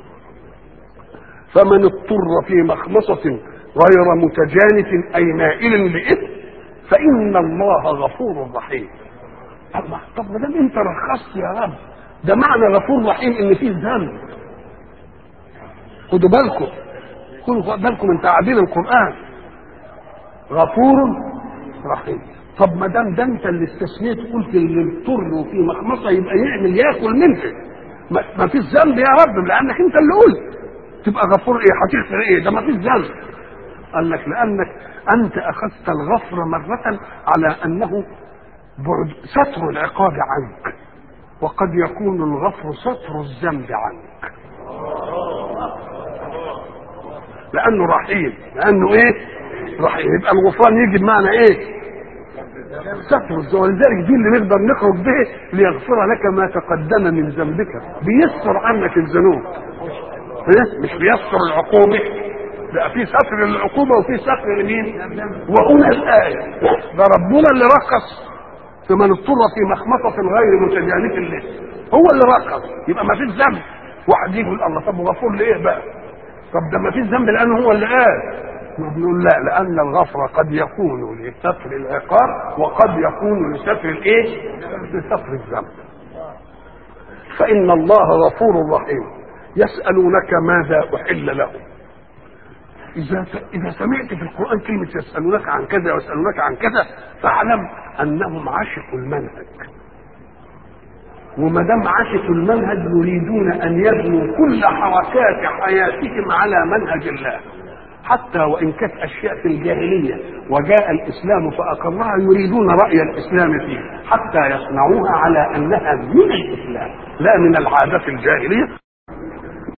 فمن اضطر في مخمصة غير متجانف اي مائل لاثم فان الله غفور رحيم. الله، طب ما دام انت رخصت يا رب، ده معنى غفور رحيم ان فيه ذنب. خدوا بالكم، خدوا بالكم من تعابير القرآن. غفور رحيم. طب ما دام ده انت اللي استثنيت قلت اللي اضطر في مخمصه يبقى يعمل ياكل منه، ما فيش ذنب يا رب لانك انت اللي قلت. تبقى غفور ايه؟ هتغفر ايه؟ ده ما فيش ذنب. قال لك لانك انت اخذت الغفر مره على انه بعد ستر العقاب عنك، وقد يكون الغفر ستر الذنب عنك. لانه رحيم، لانه ايه؟ رحيم. يبقى الغفران يجي بمعنى ايه؟ ستر الذنب. ولذلك دي اللي نقدر نخرج به ليغفر لك ما تقدم من ذنبك، بيستر عنك الذنوب، مش بيستر العقوبه. بقى في ستر للعقوبه وفي ستر لمين؟ وهنا الايه ده ربنا اللي رخص في من اضطر في مخمصه غير متجانف له، هو اللي رخص. يبقى ما فيش ذنب. واحد يجي يقول الله طب غفور ليه بقى؟ طب ده ما فيش ذنب لانه هو اللي قال. نقول لا، لان الغفر قد يكون لستر العقاب وقد يكون لستر الايه؟ لستر الذنب. فان الله غفور رحيم. يسالونك ماذا احل لهم. اذا اذا سمعت في القران كلمه يسالونك عن كذا ويسالونك عن كذا فاعلم انهم عشقوا المنهج، وما دام عشقوا المنهج يريدون ان يبنوا كل حركات حياتهم على منهج الله، حتى وان كانت اشياء في الجاهليه وجاء الاسلام فاقرها يريدون راي الاسلام فيه حتى يصنعوها على انها من الاسلام لا من العادات الجاهليه.